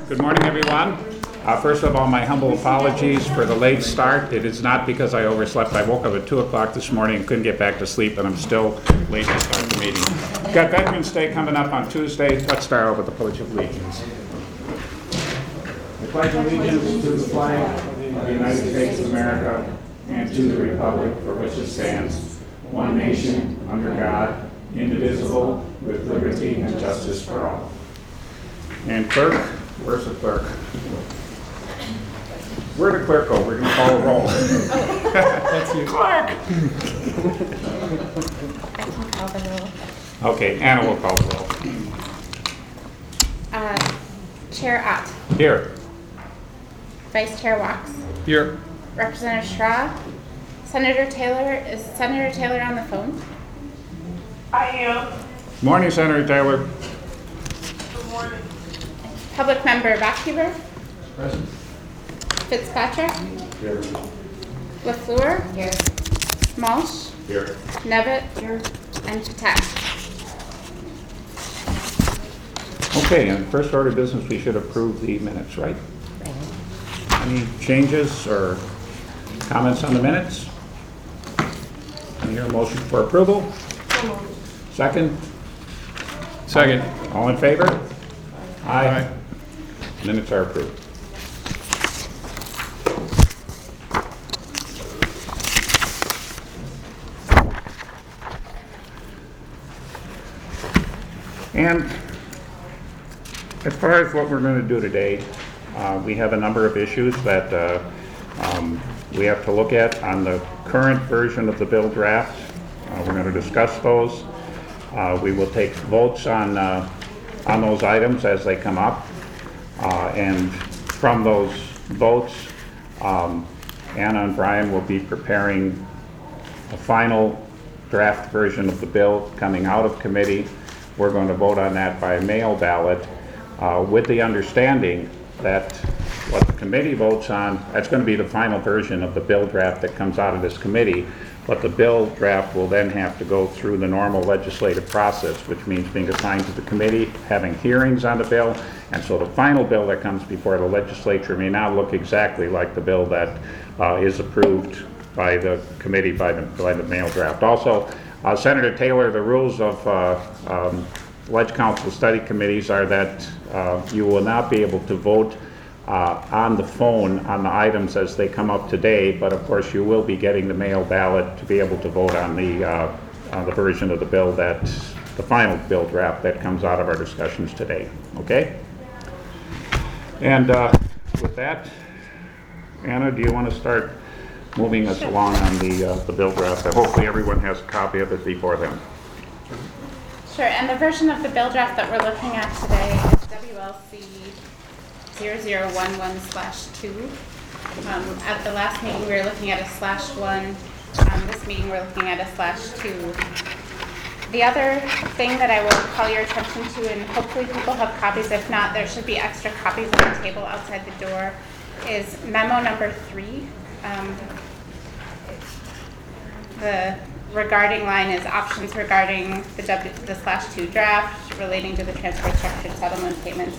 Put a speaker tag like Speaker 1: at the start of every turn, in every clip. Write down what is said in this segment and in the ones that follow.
Speaker 1: Good morning, everyone. First of all, my humble apologies for the late start. It is not because I overslept. I woke up at 2 o'clock this morning and couldn't get back to sleep, and I'm still late to start the meeting. We've got Veterans Day coming up on Tuesday. Let's start out with the Pledge of Allegiance. I pledge allegiance to the flag of the United States of America and to the republic for which it stands, one nation, under God, indivisible, with liberty and justice for all. And clerk, where's the clerk? Where'd the clerk go? We're going to call a roll.
Speaker 2: That's you.
Speaker 1: Clerk!
Speaker 3: I can call the roll.
Speaker 1: Okay, Anna will call the roll.
Speaker 3: Chair Ott.
Speaker 1: Here.
Speaker 3: Vice Chair Wax.
Speaker 2: Here.
Speaker 3: Representative Schra. Senator Taylor. Is Senator Taylor on the phone?
Speaker 4: I am.
Speaker 1: Morning, Senator Taylor.
Speaker 4: Good morning.
Speaker 3: Public Member Backhuber.
Speaker 1: Present.
Speaker 3: Fitzpatrick.
Speaker 1: Here.
Speaker 3: LaFleur. Here. Malsh.
Speaker 1: Here.
Speaker 3: Nevitt. Here. And Patek.
Speaker 1: Okay, and first order of business, we should approve the minutes, right? Any changes or comments on the minutes? Can I hear a motion for approval? Second?
Speaker 2: Second.
Speaker 1: All in favor?
Speaker 2: Aye.
Speaker 1: Minutes are approved. And as far as what we're going to do today, we have a number of issues that we have to look at on the current version of the bill draft. We're going to discuss those. We will take votes on those items as they come up. And from those votes, Anna and Brian will be preparing a final draft version of the bill coming out of committee. We're going to vote on that by mail ballot with the understanding that what the committee votes on, that's going to be the final version of the bill draft that comes out of this committee, but the bill draft will then have to go through the normal legislative process, which means being assigned to the committee, having hearings on the bill, and so the final bill that comes before the legislature may not look exactly like the bill that is approved by the committee by the mail draft. Also, Senator Taylor, the rules of Ledge Council study committees are that you will not be able to vote on the phone on the items as they come up today, but of course you will be getting the mail ballot to be able to vote on the version of the bill that, the final bill draft that comes out of our discussions today. Okay? And with that, Anna, do you want to start moving us along on the bill draft? Hopefully everyone has a copy of it before them.
Speaker 3: Sure, and the version of the bill draft that we're looking at today is WLC 0011/2. At the last meeting, we were looking at a /1. This meeting, we're looking at a /2. The other thing that I will call your attention to, and hopefully people have copies, if not, there should be extra copies on the table outside the door, is memo number 3. The regarding line is options regarding the /2 draft relating to the transfer structured settlement payments.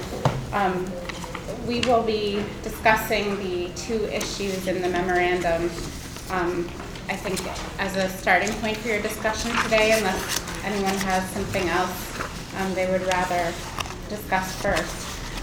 Speaker 3: We will be discussing the 2 issues in the memorandum, I think, as a starting point for your discussion today, unless anyone has something else they would rather discuss first.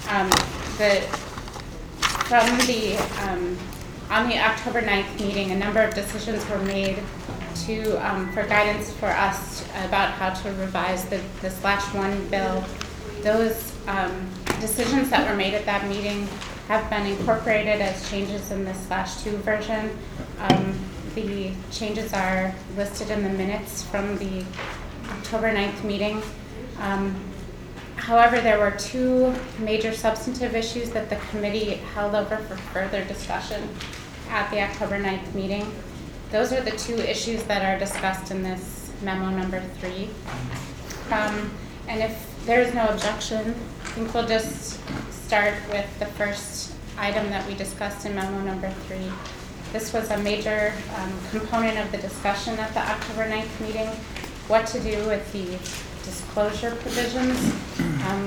Speaker 3: On the October 9th meeting, a number of decisions were made for guidance for us about how to revise the /1 bill. Those decisions that were made at that meeting have been incorporated as changes in the /2 version. The changes are listed in the minutes from the October 9th meeting. However, there were 2 major substantive issues that the committee held over for further discussion at the October 9th meeting. Those are the 2 issues that are discussed in this memo number 3. And if there's no objection, I think we'll just start with the first item that we discussed in memo number 3. This was a major component of the discussion at the October 9th meeting, what to do with the disclosure provisions.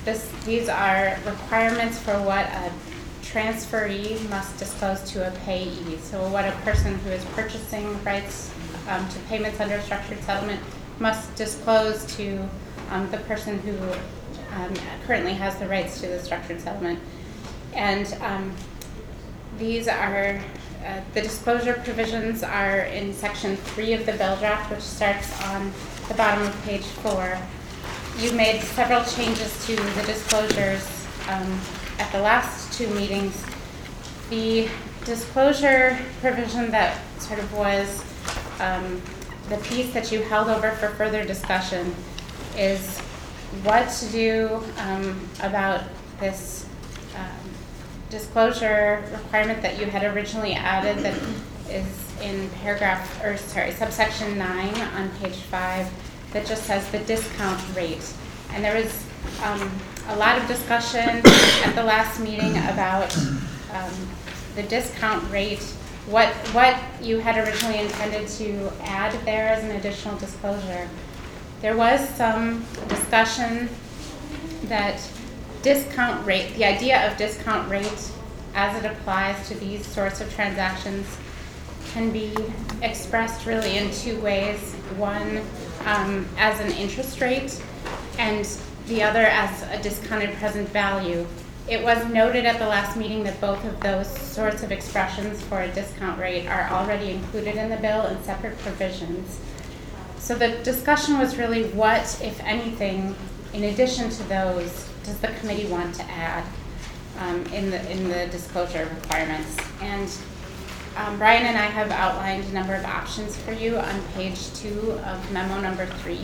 Speaker 3: These are requirements for what a transferee must disclose to a payee. So what a person who is purchasing rights to payments under a structured settlement must disclose to the person who currently has the rights to the structured settlement. And these are, the disclosure provisions are in section 3 of the bill draft, which starts on the bottom of page 4. You made several changes to the disclosures at the last 2 meetings. The disclosure provision that sort of was the piece that you held over for further discussion is what to do about this disclosure requirement that you had originally added that is in subsection 9 on page 5 that just says the discount rate. And there was a lot of discussion at the last meeting about the discount rate, what you had originally intended to add there as an additional disclosure. There was some discussion that discount rate, the idea of discount rate as it applies to these sorts of transactions can be expressed really in 2 ways. One, as an interest rate, and the other as a discounted present value. It was noted at the last meeting that both of those sorts of expressions for a discount rate are already included in the bill in separate provisions. So the discussion was really what, if anything, in addition to those, does the committee want to add in the disclosure requirements? And Brian and I have outlined a number of options for you on page 2 of memo number 3.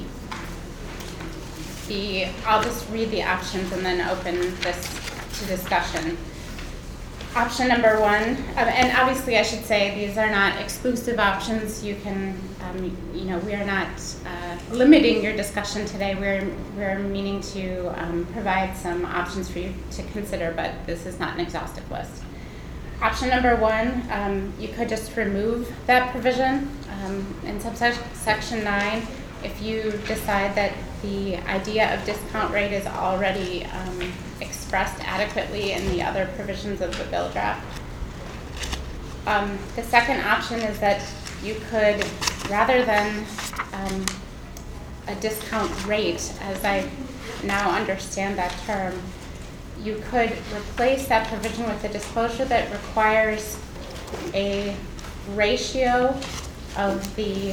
Speaker 3: I'll just read the options and then open this to discussion. Option number 1, and obviously I should say these are not exclusive options. You can, we are not limiting your discussion today. We're meaning to provide some options for you to consider, but this is not an exhaustive list. Option number 1, you could just remove that provision in subsection 9 if you decide that the idea of discount rate is already expressed adequately in the other provisions of the bill draft. The second option is that you could, rather than a discount rate, as I now understand that term, you could replace that provision with a disclosure that requires a ratio of the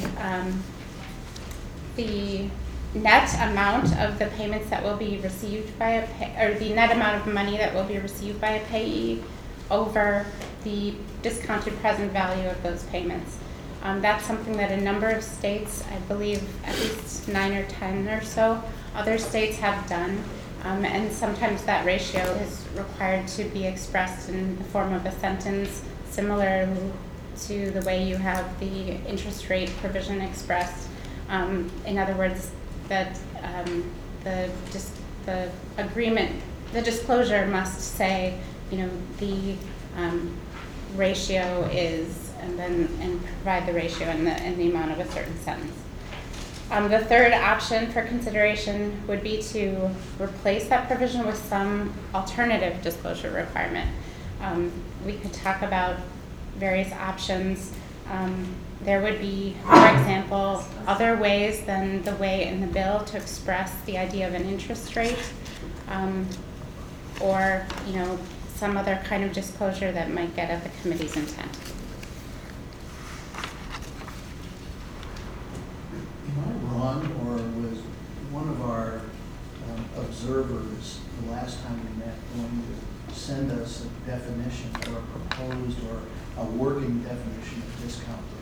Speaker 3: net amount of the payments that will be received by or the net amount of money that will be received by a payee over the discounted present value of those payments. That's something that a number of states, I believe at least 9 or 10 or so, other states have done. And sometimes that ratio is required to be expressed in the form of a sentence similar to the way you have the interest rate provision expressed. In other words, that the agreement, the disclosure must say, the ratio is, and provide the ratio and the amount of a certain sentence. The third option for consideration would be to replace that provision with some alternative disclosure requirement. We could talk about various options. There would be, for example, other ways than the way in the bill to express the idea of an interest rate, or some other kind of disclosure that might get at the committee's intent.
Speaker 5: Am I wrong, or was one of our observers the last time we met going to send us a definition or a proposed or a working definition of discount rate?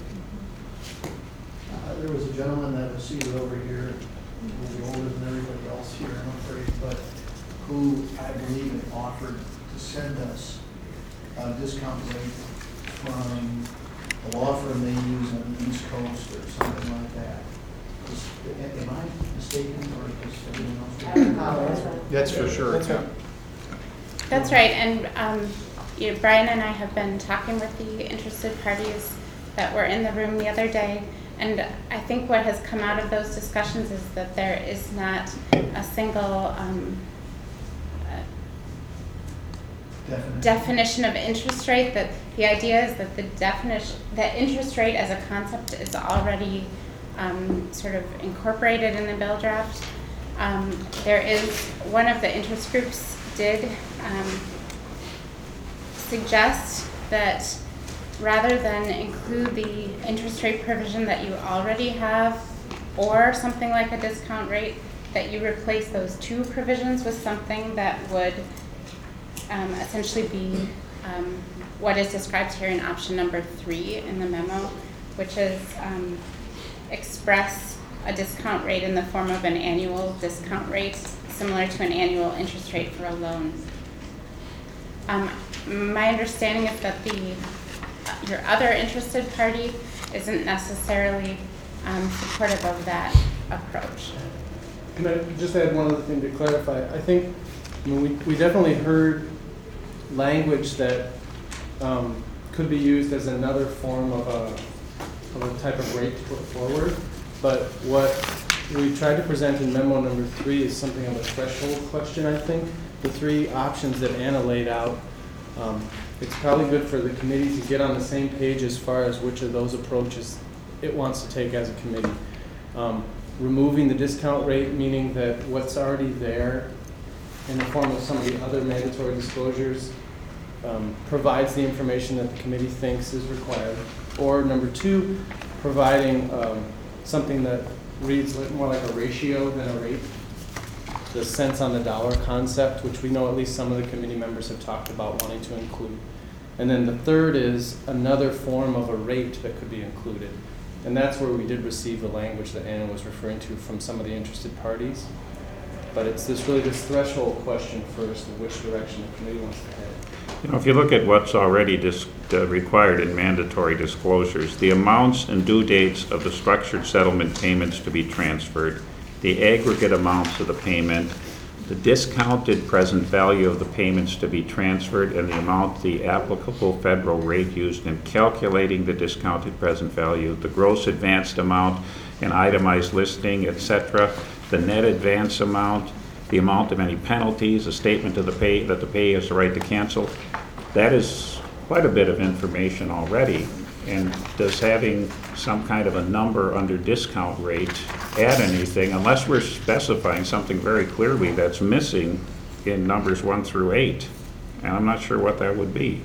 Speaker 5: There was a gentleman that was seated over here, who was older than everybody else here, I'm afraid, but who I believe had offered to send us a discount rate from a law firm they use on the East Coast or something like that. Am I mistaken, or is everyone else?
Speaker 2: That's for sure.
Speaker 3: That's right, and Brian and I have been talking with the interested parties that were in the room the other day, and I think what has come out of those discussions is that there is not a single definition of interest rate, that the idea is that that interest rate as a concept is already sort of incorporated in the bill draft. There is, one of the interest groups did suggest that rather than include the interest rate provision that you already have or something like a discount rate, that you replace those two provisions with something that would essentially be what is described here in option number 3 in the memo, which is express a discount rate in the form of an annual discount rate similar to an annual interest rate for a loan. My understanding is that your other interested party isn't necessarily supportive of that approach.
Speaker 2: Can I just add one other thing to clarify? I think we definitely heard language that could be used as another form of a type of rate to put forward. But what we tried to present in memo number 3 is something of a threshold question, I think. The 3 options that Anna laid out, it's probably good for the committee to get on the same page as far as which of those approaches it wants to take as a committee. Removing the discount rate, meaning that what's already there in the form of some of the other mandatory disclosures provides the information that the committee thinks is required. Or number 2, providing something that reads more like a ratio than a rate, the cents on the dollar concept, which we know at least some of the committee members have talked about wanting to include. And then the third is another form of a rate that could be included. And that's where we did receive the language that Anna was referring to from some of the interested parties. But it's this threshold question first of which direction the committee wants to head.
Speaker 1: You know, if you look at what's already required in mandatory disclosures, the amounts and due dates of the structured settlement payments to be transferred, the aggregate amounts of the payment, the discounted present value of the payments to be transferred, and the amount the applicable federal rate used in calculating the discounted present value, the gross advanced amount, an itemized listing, etc., the net advance amount, the amount of any penalties, a statement to the pay that the payee has the right to cancel. That is quite a bit of information already. And does having some kind of a number under discount rate add anything, unless we're specifying something very clearly that's missing in numbers 1 through 8? And I'm not sure what that would be.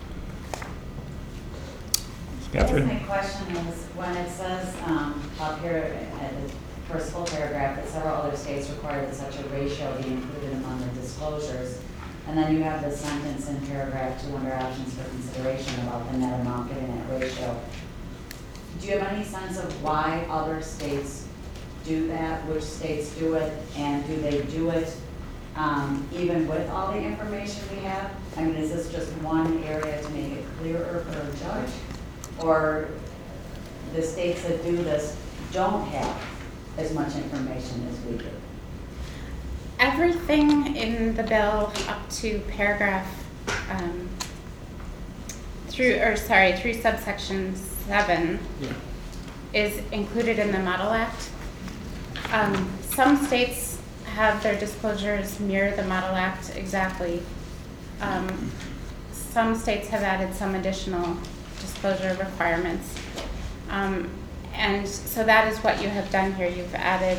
Speaker 1: Catherine?
Speaker 6: My question is, when it says up here at the first full paragraph that several other states require that such a ratio be included among the disclosures, and then you have the sentence in paragraph 2 under options for consideration about the net amount given that ratio. Do you have any sense of why other states do that, which states do it, and do they do it even with all the information we have? I mean, is this just one area to make it clearer for a judge? Or the states that do this don't have as much information as we do?
Speaker 3: Everything in the bill up to paragraph through subsection 7 is included in the Model Act. Some states have their disclosures mirror the Model Act exactly. Some states have added some additional disclosure requirements. And so that is what you have done here. You've added,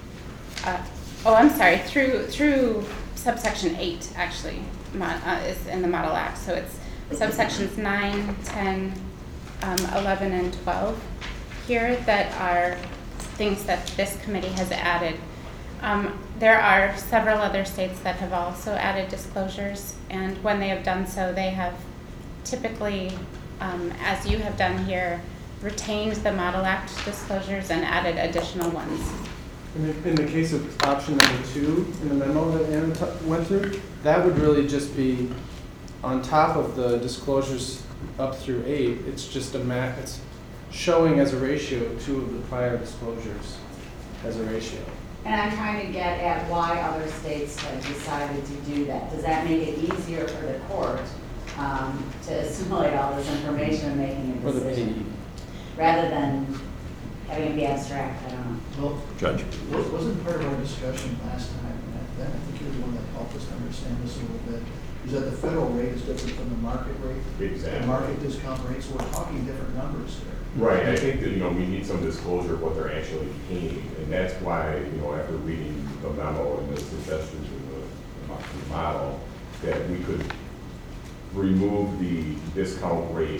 Speaker 3: through subsection 8 actually is in the Model Act. So it's subsections 9, 10, 11, and 12 here that are things that this committee has added. There are several other states that have also added disclosures, and when they have done so, they have typically, as you have done here, retained the Model Act disclosures and added additional ones.
Speaker 2: In the case of option number 2 in the memo that Anna went through, that would really just be on top of the disclosures up through 8. It's just it's showing as a ratio 2 of the prior disclosures as a ratio.
Speaker 6: And I'm trying to get at why other states have decided to do that. Does that make it easier for the court to assimilate all this information and making a decision? Rather than having it be abstract, I don't know.
Speaker 5: Well,
Speaker 1: Judge?
Speaker 5: Wasn't part of our discussion last time, and I think you're the one that helped us understand this a little bit, is that the federal rate is different from the market rate.
Speaker 7: Exactly.
Speaker 5: The market discount rate, so we're talking different numbers here.
Speaker 7: Right, I think that, we need some disclosure of what they're actually paying, and that's why, after reading the memo and the suggestions in the model, that we could remove the discount rate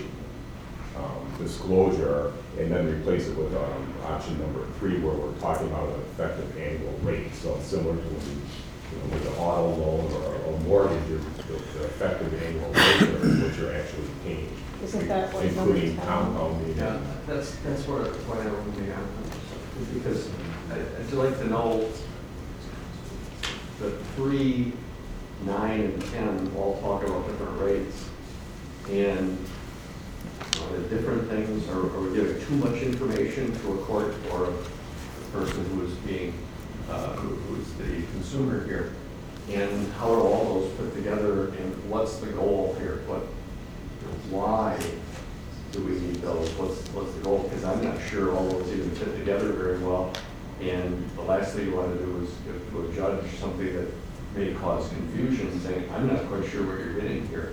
Speaker 7: disclosure and then replace it with option number 3, where we're talking about an effective annual rate. So similar to when with an auto loan or a mortgage, the effective annual rate is what you're actually paying.
Speaker 8: Isn't that what
Speaker 7: including
Speaker 8: number 10?
Speaker 7: compounding?
Speaker 9: Yeah, that's why I don't think I'm, because I'd like to know the 3, 9, and 10 all talk about different rates. And are they different things, or are we giving too much information to a court or a person who is being, who's the consumer here? And how are all those put together, and what's the goal here? Why do we need those? What's the goal? Because I'm not sure all those even fit together very well. And the last thing you want to do is give to a judge something that may cause confusion, saying, I'm not quite sure what you're getting here.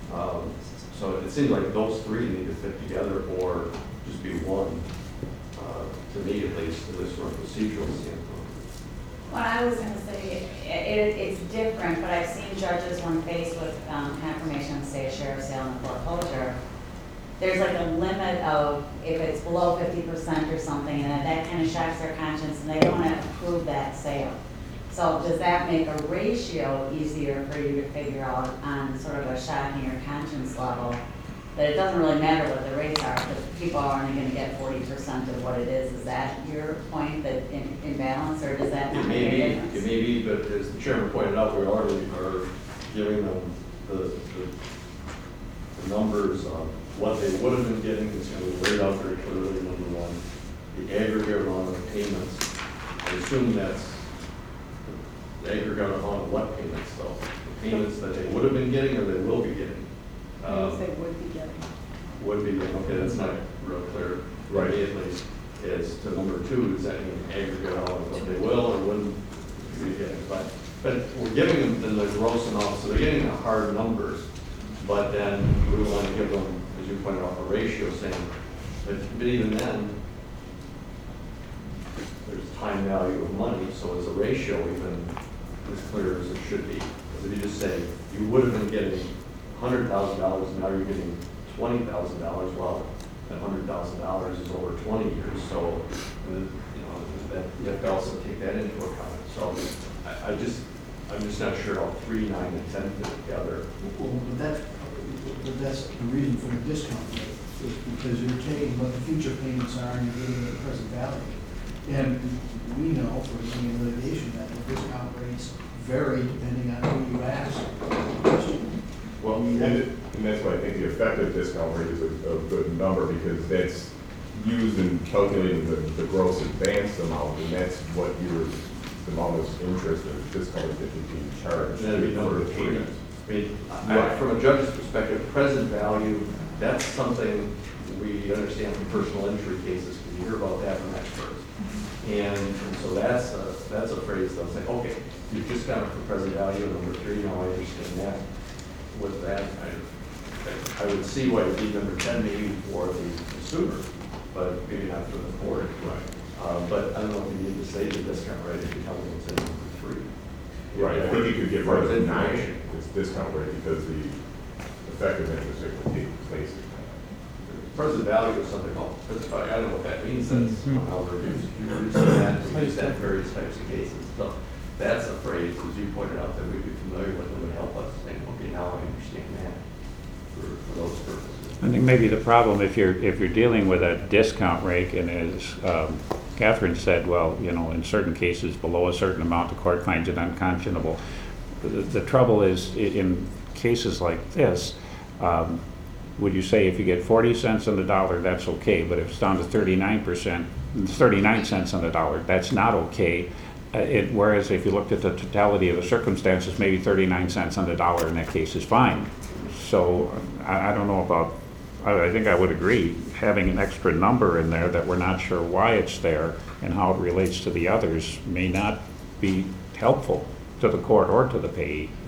Speaker 9: So it seems like those 3 need to fit together or just be one, to me at least, at least from a procedural standpoint.
Speaker 6: What I was gonna say, it's different, but I've seen judges when faced with confirmation of, say, a sheriff's sale and a foreclosure, there's like a limit of, if it's below 50% or something, and that kind of shocks their conscience, and they don't want to approve that sale. So does that make a ratio easier for you to figure out on sort of a shocking or conscience level? That it doesn't really matter what the rates are, because people are only going to get 40% of what it is. Is that your point, that in balance, or does that not make a difference?
Speaker 9: It may be, but as the chairman pointed out, we already are giving them the numbers on what they would have been getting. It's going to be laid out very clearly, number one. The aggregate amount of payments, I assume that's the aggregate amount of what payments, though? The payments that they would have been getting or they will be getting?
Speaker 8: Things they would be getting.
Speaker 9: Would be getting, okay, that's not real clear.
Speaker 7: Right.
Speaker 9: To me at least, is to number 2, does that mean aggregate amount of what they will or wouldn't be getting? But we're giving them the gross amount, so they're getting the hard numbers. But then we want to give them, as you pointed out, a ratio saying, but even then, there's time value of money, so is a ratio even as clear as it should be? Because if you just say, you would have been getting $100,000, now you're getting $20,000, well, that $100,000 is over 20 years, so, that you have to also take that into account. So I'm just not sure how 3, 9, and 10 fit together.
Speaker 5: Well, but that's the reason for the discount rate, is because you're taking what the future payments are and you're giving it the present value. And we know from being in litigation that the discount rates vary depending on who you ask.
Speaker 7: Well, and that's why I think the effective discount rate is a good number, because that's used in calculating the gross advanced amount, and that's what the amount of interest or discount that you're being charged.
Speaker 9: And that'd be number
Speaker 7: for the
Speaker 9: 3.
Speaker 7: payment.
Speaker 9: I mean,
Speaker 7: Right.
Speaker 9: from a judge's perspective, present value, that's something we understand from personal injury cases, because you hear about that from experts. And so that's a phrase they'll say, okay, you've just got it for present value, number 3, now I understand that. With that, I would see why you need number 10 maybe for the consumer, but maybe not for the court.
Speaker 7: Right.
Speaker 9: But I don't know if you need to say the discount rate if you tell them it's in number 3.
Speaker 7: Right, I think you could get rid of the 9,
Speaker 9: Information.
Speaker 7: it's discount rate, because the effective interest rate would take place.
Speaker 9: Present value is something called present value. I don't know what that means. That's how we're using that. We use that in various types of cases. So that's a phrase, as you pointed out, that we'd be familiar with and would help us think, okay, now I understand that for those purposes.
Speaker 1: I think maybe the problem, if you're dealing with a discount rate, and as Catherine said, well, in certain cases below a certain amount, the court finds it unconscionable. The trouble is, in cases like this, would you say if you get 40 cents on the dollar, that's okay, but if it's down to 39 cents on the dollar, that's not okay. Whereas if you looked at the totality of the circumstances, maybe 39 cents on the dollar in that case is fine. So I don't know about, I think I would agree, having an extra number in there that we're not sure why it's there and how it relates to the others may not be helpful to the court or to the payee.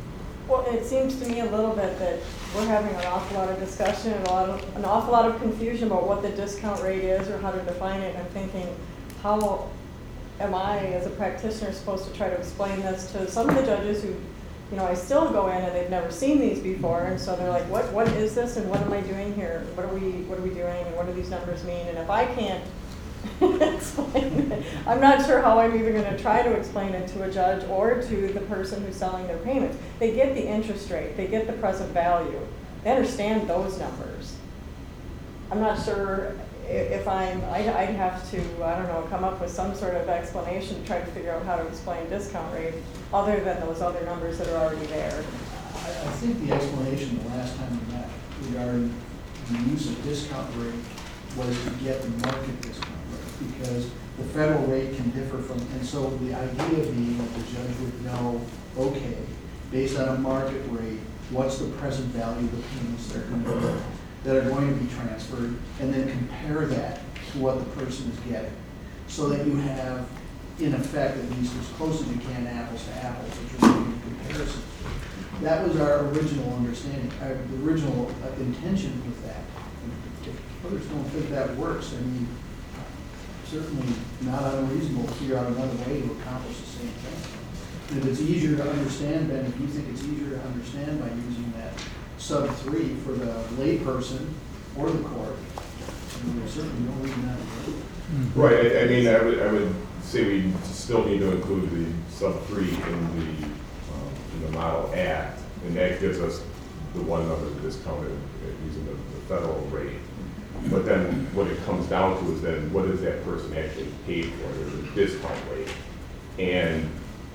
Speaker 8: Well, it seems to me a little bit that we're having an awful lot of discussion and an awful lot of confusion about what the discount rate is or how to define it. And I'm thinking, how am I, as a practitioner, supposed to try to explain this to some of the judges who, you know, I still go in and they've never seen these before, and so they're like, what is this and what am I doing here? What are we doing and what do these numbers mean? And if I can't explain it, I'm not sure how I'm even going to try to explain it to a judge or to the person who's selling their payments. They get the interest rate, they get the present value, they understand those numbers. I'm not sure if I'd have to, I don't know, come up with some sort of explanation to try to figure out how to explain discount rate other than those other numbers that are already there.
Speaker 5: I think the explanation the last time we met regarding the use of discount rate was to get the market discount rate, because the federal rate can differ from, and so the idea being that the judge would know, okay, based on a market rate, what's the present value of the payments that are going to be transferred, and then compare that to what the person is getting, so that you have, in effect, at least as close as you can, apples to apples, which are making comparisons. That was our original understanding, the original intention with that. If others don't think that works, I mean, certainly not unreasonable to figure out another way to accomplish the same thing. And if it's easier to understand, Ben, if you think it's easier to understand by using that sub 3 for the layperson or the court, there's certainly no reason not to do it.
Speaker 7: Right, I mean, I would say we still need to include the sub 3 in the model act, and that gives us the one number that is counted using the federal rate. But then what it comes down to is then what is that person actually paid for? There's a discount rate. And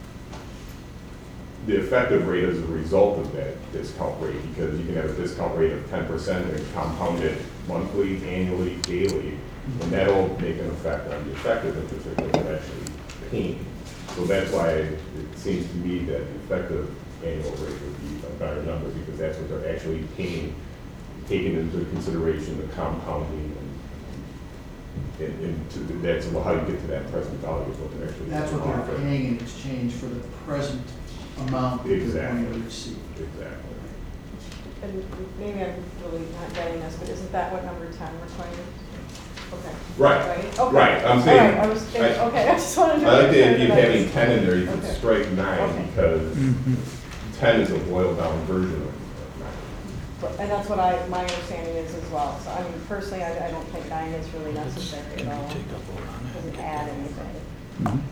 Speaker 7: the effective rate is a result of that discount rate, because you can have a discount rate of 10% and compound it monthly, annually, daily, and that'll make an effect on the effective interest rate that they're actually paying. So that's why it seems to me that the effective annual rate would be a better number, because that's what they're actually paying, taking into consideration the compounding and that's how you get to that present value is what they're actually.
Speaker 5: That's what they're paying in exchange for the present amount that they're going to receive.
Speaker 7: Exactly.
Speaker 8: And maybe I'm really not getting this, but isn't that what number 10 we're trying to? Okay.
Speaker 7: Right.
Speaker 8: Okay.
Speaker 7: Right. I'm saying.
Speaker 8: All right. I was thinking, okay. I just wanted to.
Speaker 7: I like the idea of
Speaker 8: that I
Speaker 7: having
Speaker 8: was-
Speaker 7: 10 in there. You can
Speaker 8: Okay.
Speaker 7: strike 9
Speaker 8: Okay.
Speaker 7: because 10 is a boiled down version of 9.
Speaker 8: And that's what my understanding is as well. So I mean, personally, I don't think 9 is really necessary at all. Doesn't add anything.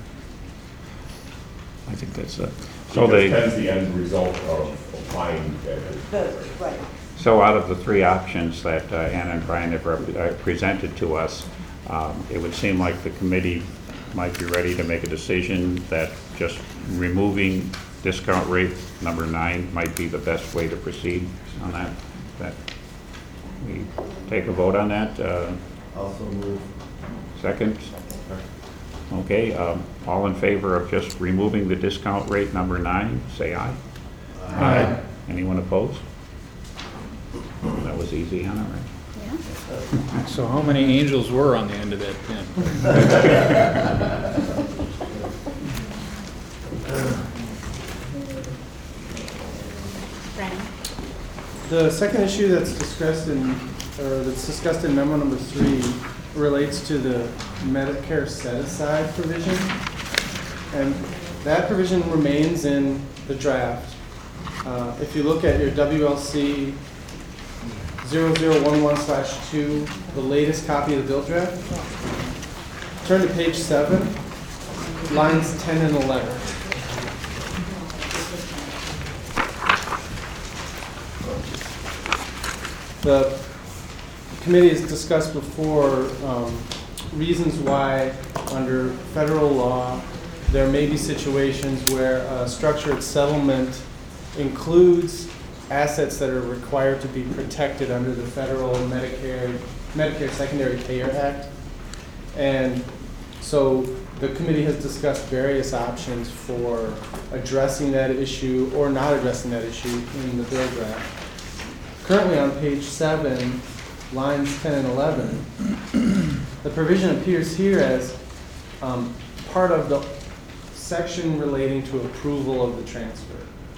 Speaker 1: I think that's it. So
Speaker 7: Because 10
Speaker 1: they,
Speaker 7: is the end result of applying that.
Speaker 8: Right.
Speaker 1: so out of the three options that Anna and Brian have presented to us, it would seem like the committee might be ready to make a decision that just removing discount rate number 9 might be the best way to proceed on that. That we take a vote on that.
Speaker 9: Also move.
Speaker 1: Second? Okay, all in favor of just removing the discount rate number 9, say aye. Aye. Anyone opposed? That was easy, Anna, right?
Speaker 3: Yeah.
Speaker 10: So how many angels were on the end of that pin?
Speaker 3: Brian?
Speaker 2: The second issue that's discussed in memo number 3 relates to the Medicare set-aside provision. And that provision remains in the draft. If you look at your WLC 0011/2, the latest copy of the bill draft, turn to page 7, lines 10 and 11. The committee has discussed before reasons why, under federal law, there may be situations where a structured settlement includes assets that are required to be protected under the federal Medicare Secondary Payer Act. And so the committee has discussed various options for addressing that issue or not addressing that issue in the bill draft. Currently on page 7, lines 10 and 11, the provision appears here as part of the section relating to approval of the transfer.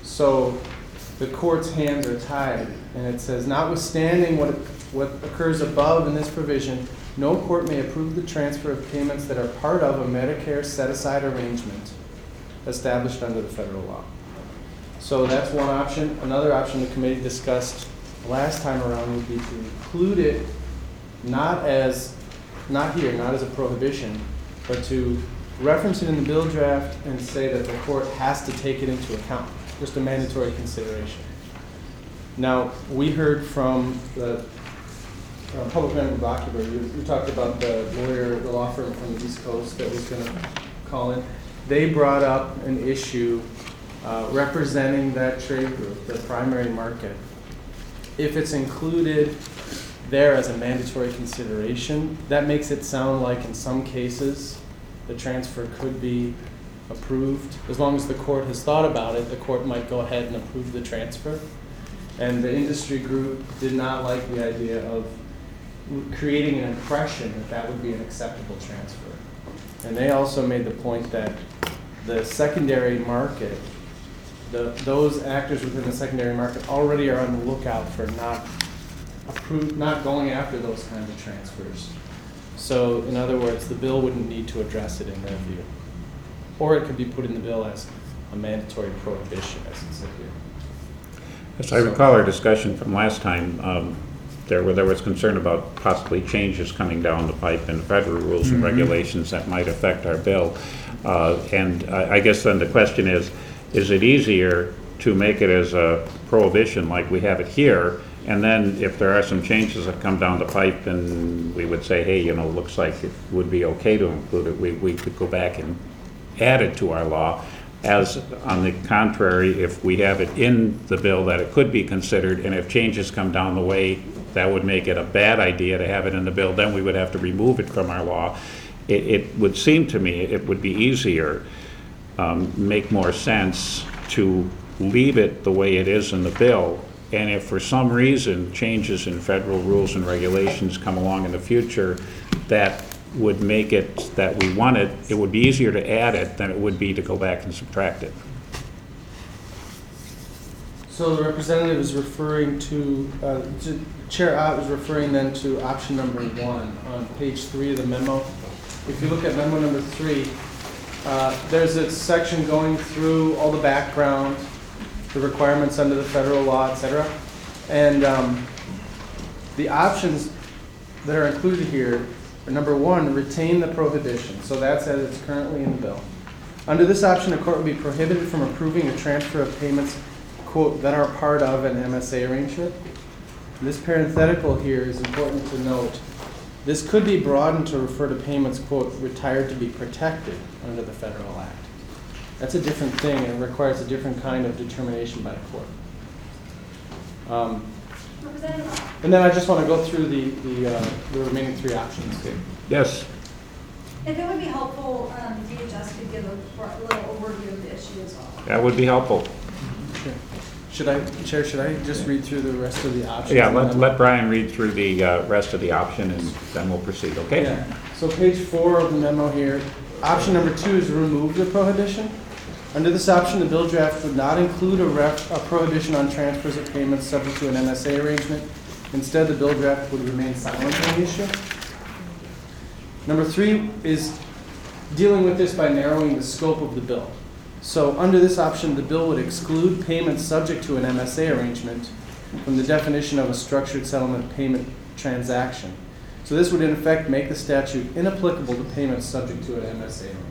Speaker 2: So the court's hands are tied, and it says, notwithstanding what occurs above in this provision, no court may approve the transfer of payments that are part of a Medicare set-aside arrangement established under the federal law. So that's one option. Another option the committee discussed last time around would be to include it not as a prohibition, but to reference it in the bill draft and say that the court has to take it into account, just a mandatory consideration. Now, we heard from the public member Bachler, you talked about the lawyer, the law firm from the East Coast that was going to call in. They brought up an issue representing that trade group, the primary market. If it's included there as a mandatory consideration, that makes it sound like in some cases the transfer could be approved. As long as the court has thought about it, the court might go ahead and approve the transfer. And the industry group did not like the idea of creating an impression that that would be an acceptable transfer. And they also made the point that the secondary market, those actors within the secondary market already are on the lookout for not going after those kinds of transfers. So in other words, the bill wouldn't need to address it in their view. Or it could be put in the bill as a mandatory prohibition, as it said here.
Speaker 1: As I recall our discussion from last time, there was concern about possibly changes coming down the pipe in federal rules and regulations that might affect our bill. And I guess then the question is it easier to make it as a prohibition like we have it here, and then if there are some changes that come down the pipe and we would say, hey, looks like it would be okay to include it, we could go back and add it to our law. As on the contrary, if we have it in the bill that it could be considered, and if changes come down the way that would make it a bad idea to have it in the bill, then we would have to remove it from our law. It would seem to me it would be easier, make more sense to leave it the way it is in the bill. And if for some reason changes in federal rules and regulations come along in the future that would make it that we want it, it would be easier to add it than it would be to go back and subtract it.
Speaker 2: So the representative is referring to Chair Ott is referring then to option number 1 on page 3 of the memo. If you look at memo number 3, there's a section going through all the background, the requirements under the federal law, etc. And the options that are included here are number 1, retain the prohibition. So that's as it's currently in the bill. Under this option, a court would be prohibited from approving a transfer of payments, quote, that are part of an MSA arrangement. This parenthetical here is important to note. This could be broadened to refer to payments, quote, retired to be protected under the federal act. That's a different thing, and it requires a different kind of determination by the court. And then I just want to go through the remaining 3 options. Okay.
Speaker 1: Yes.
Speaker 11: If it would be helpful, if you just could give a little overview of the issue as well.
Speaker 1: That would be helpful.
Speaker 2: Sure. Chair, should I just read through the rest of the options?
Speaker 1: Yeah, let Brian read through the rest of the option and then we'll proceed, okay?
Speaker 2: Yeah. So page 4 of the memo here, option number 2 is remove the prohibition. Under this option, the bill draft would not include a prohibition on transfers of payments subject to an MSA arrangement. Instead, the bill draft would remain silent on the issue. Number 3 is dealing with this by narrowing the scope of the bill. So under this option, the bill would exclude payments subject to an MSA arrangement from the definition of a structured settlement payment transaction. So this would in effect make the statute inapplicable to payments subject to an MSA arrangement.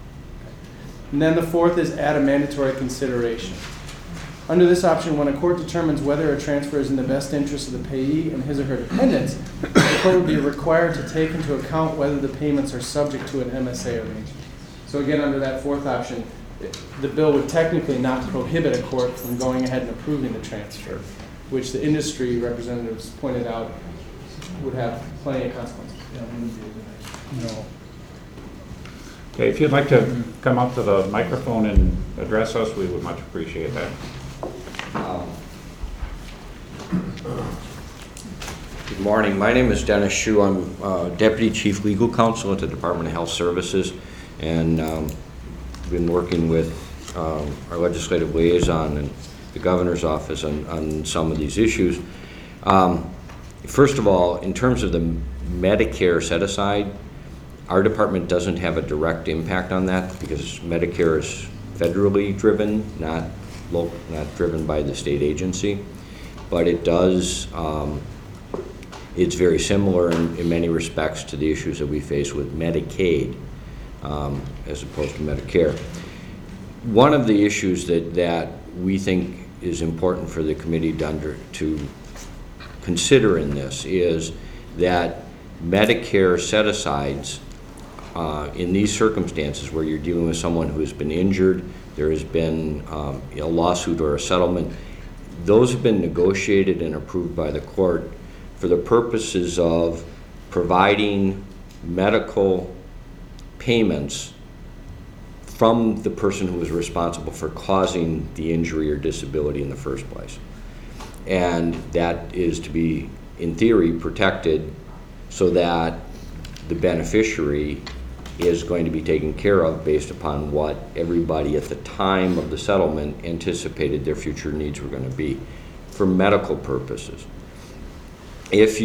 Speaker 2: And then the 4th is add a mandatory consideration. Under this option, when a court determines whether a transfer is in the best interest of the payee and his or her dependents, the court would be required to take into account whether the payments are subject to an MSA arrangement. So again, under that 4th option, the bill would technically not prohibit a court from going ahead and approving the transfer, which the industry representatives pointed out would have plenty of consequences.
Speaker 10: No.
Speaker 1: Okay, if you'd like to come up to the microphone and address us, we would much appreciate that.
Speaker 12: Good morning. My name is Dennis Shue. I'm Deputy Chief Legal Counsel at the Department of Health Services, and been working with our legislative liaison and the governor's office on some of these issues. First of all, in terms of the Medicare set-aside, our department doesn't have a direct impact on that because Medicare is federally driven, not driven by the state agency. But it does, it's very similar in many respects to the issues that we face with Medicaid as opposed to Medicare. One of the issues that we think is important for the committee to consider in this is that Medicare set-asides in these circumstances where you're dealing with someone who has been injured, there has been a lawsuit or a settlement, those have been negotiated and approved by the court for the purposes of providing medical payments from the person who was responsible for causing the injury or disability in the first place. And that is to be, in theory, protected so that the beneficiary is going to be taken care of based upon what everybody at the time of the settlement anticipated their future needs were going to be for medical purposes. If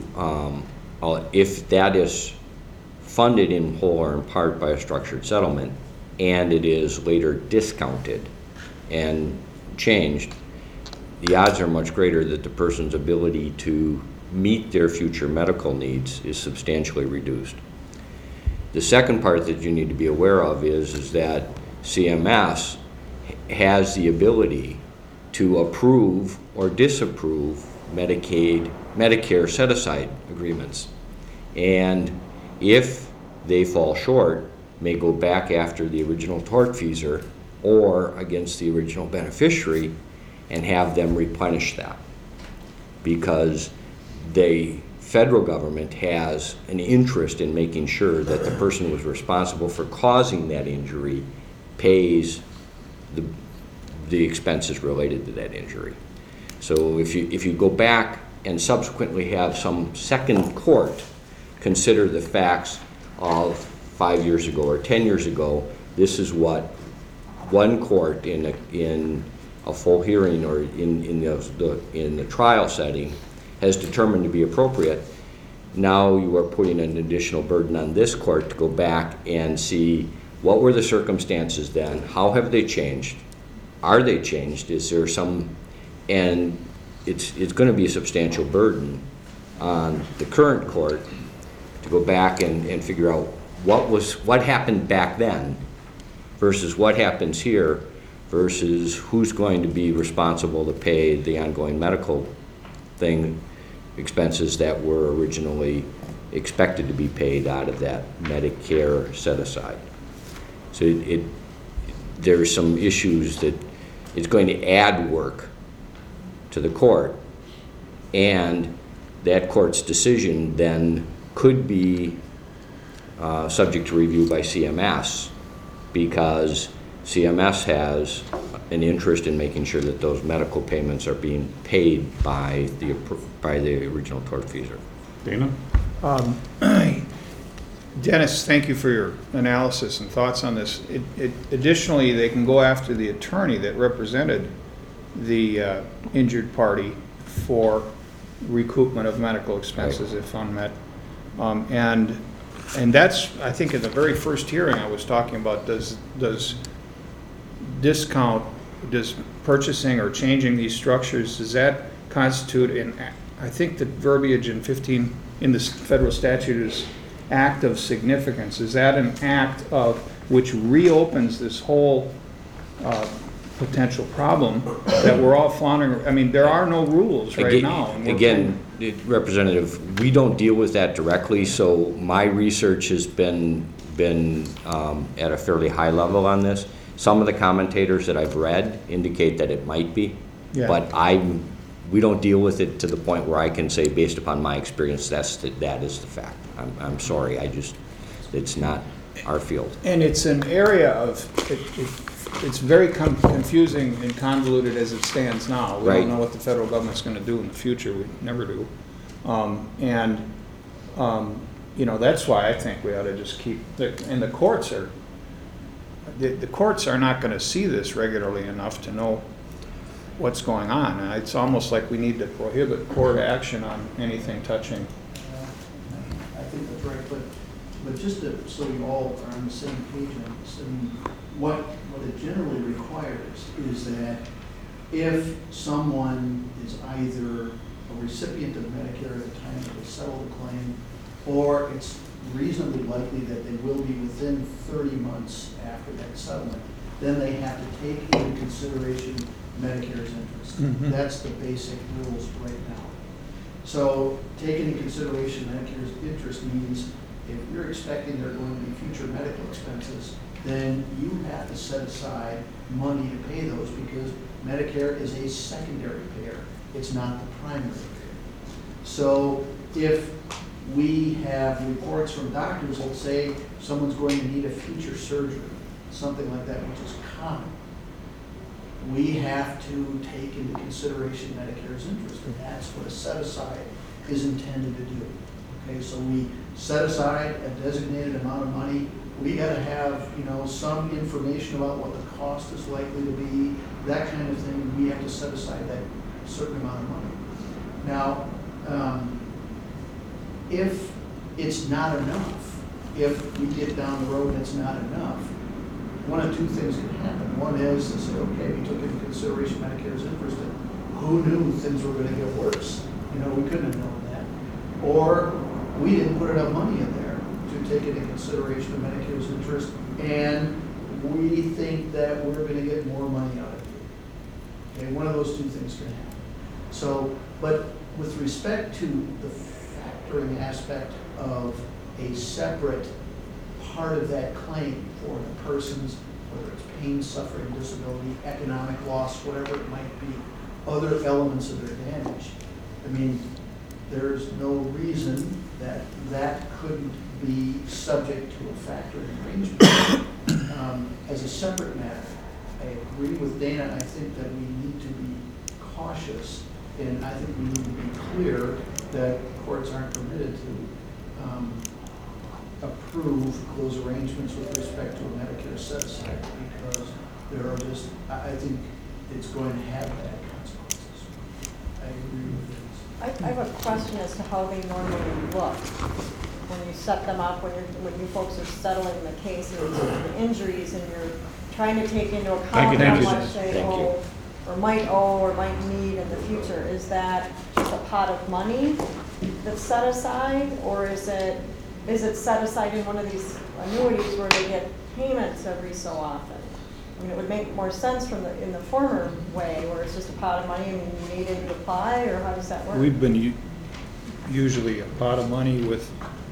Speaker 12: that is funded in whole or in part by a structured settlement and it is later discounted and changed, the odds are much greater that the person's ability to meet their future medical needs is substantially reduced. The second part that you need to be aware of is that CMS has the ability to approve or disapprove Medicare set-aside agreements. And if they fall short, may go back after the original tortfeasor or against the original beneficiary and have them replenish that, because the federal government has an interest in making sure that the person who was responsible for causing that injury pays the expenses related to that injury. So if you go back and subsequently have some second court consider the facts of 5 years ago or 10 years ago, this is what one court in a full hearing or in the trial setting has determined to be appropriate. Now you are putting an additional burden on this court to go back and see what were the circumstances then, how have they changed, are they changed, is there some, and it's going to be a substantial burden on the current court to go back and figure out what happened back then versus what happens here versus who's going to be responsible to pay the ongoing medical expenses that were originally expected to be paid out of that Medicare set-aside. So there are some issues that it's going to add work to the court, and that court's decision then could be subject to review by CMS, because CMS has an interest in making sure that those medical payments are being paid by the original tortfeasor.
Speaker 1: Dana?
Speaker 10: Dennis, thank you for your analysis and thoughts on this. Additionally, they can go after the attorney that represented the injured party for recoupment of medical expenses if unmet. And that's, I think, in the very first hearing I was talking about, does purchasing or changing these structures, does that constitute I think the verbiage in 15 in the federal statute is act of significance. Is that an act of which reopens this whole potential problem that we're all floundering? I mean, there are no rules right now.
Speaker 12: Again, Representative, we don't deal with that directly, so my research has been at a fairly high level on this. Some of the commentators that I've read indicate that it might be, but we don't deal with it to the point where I can say, based upon my experience, that is the fact. I'm sorry, it's not our field.
Speaker 10: And it's an area of, it's very confusing and convoluted as it stands now. We don't know what the federal government's going to do in the future. We never do. That's why I think we ought to just keep, and the courts are, the courts are not gonna see this regularly enough to know what's going on. It's almost like we need to prohibit court action on anything touching.
Speaker 5: I think that's right, but just so we all are on the same page on this, I mean, what it generally requires is that if someone is either a recipient of Medicare at the time that they settle the claim, or it's reasonably likely that they will be within 30 months after that settlement, then they have to take into consideration Medicare's interest.
Speaker 10: Mhm.
Speaker 5: That's the basic rules right now. So taking into consideration Medicare's interest means if you're expecting there are going to be future medical expenses, then you have to set aside money to pay those because Medicare is a secondary payer. It's not the primary payer. So if we have reports from doctors that say someone's going to need a future surgery, something like that, which is common, we have to take into consideration Medicare's interest, and that's what a set-aside is intended to do. Okay, so we set aside a designated amount of money. We got to have, some information about what the cost is likely to be, that kind of thing. We have to set aside that certain amount of money. Now, if it's not enough, if we get down the road and it's not enough, one of two things can happen. One is to say, okay, we took into consideration Medicare's interest, and who knew things were going to get worse? We couldn't have known that. Or we didn't put enough money in there to take into consideration of Medicare's interest, and we think that we're going to get more money out of it. Okay, one of those two things can happen. So, but with respect to the factoring aspect of a separate part of that claim for the person's, whether it's pain, suffering, disability, economic loss, whatever it might be, other elements of their damage, I mean, there's no reason that that couldn't be subject to a factoring arrangement. As a separate matter, I agree with Dana. I think that we need to be cautious, and I think we need to be clear that courts aren't permitted to approve those arrangements with respect to a Medicare set-aside, because there are just, I think it's going to have bad consequences. I agree with this.
Speaker 8: I have a question as to how they normally look when you set them up, when you folks are settling the cases, the injuries, and you're trying to take into account how much they owe or might owe or might need in the future. Is that just a pot of money that's set aside, or is it set aside in one of these annuities where they get payments every so often? I mean, it would make more sense in the former way, where it's just a pot of money and you need it to apply, or how does that work?
Speaker 10: We've been usually a pot of money with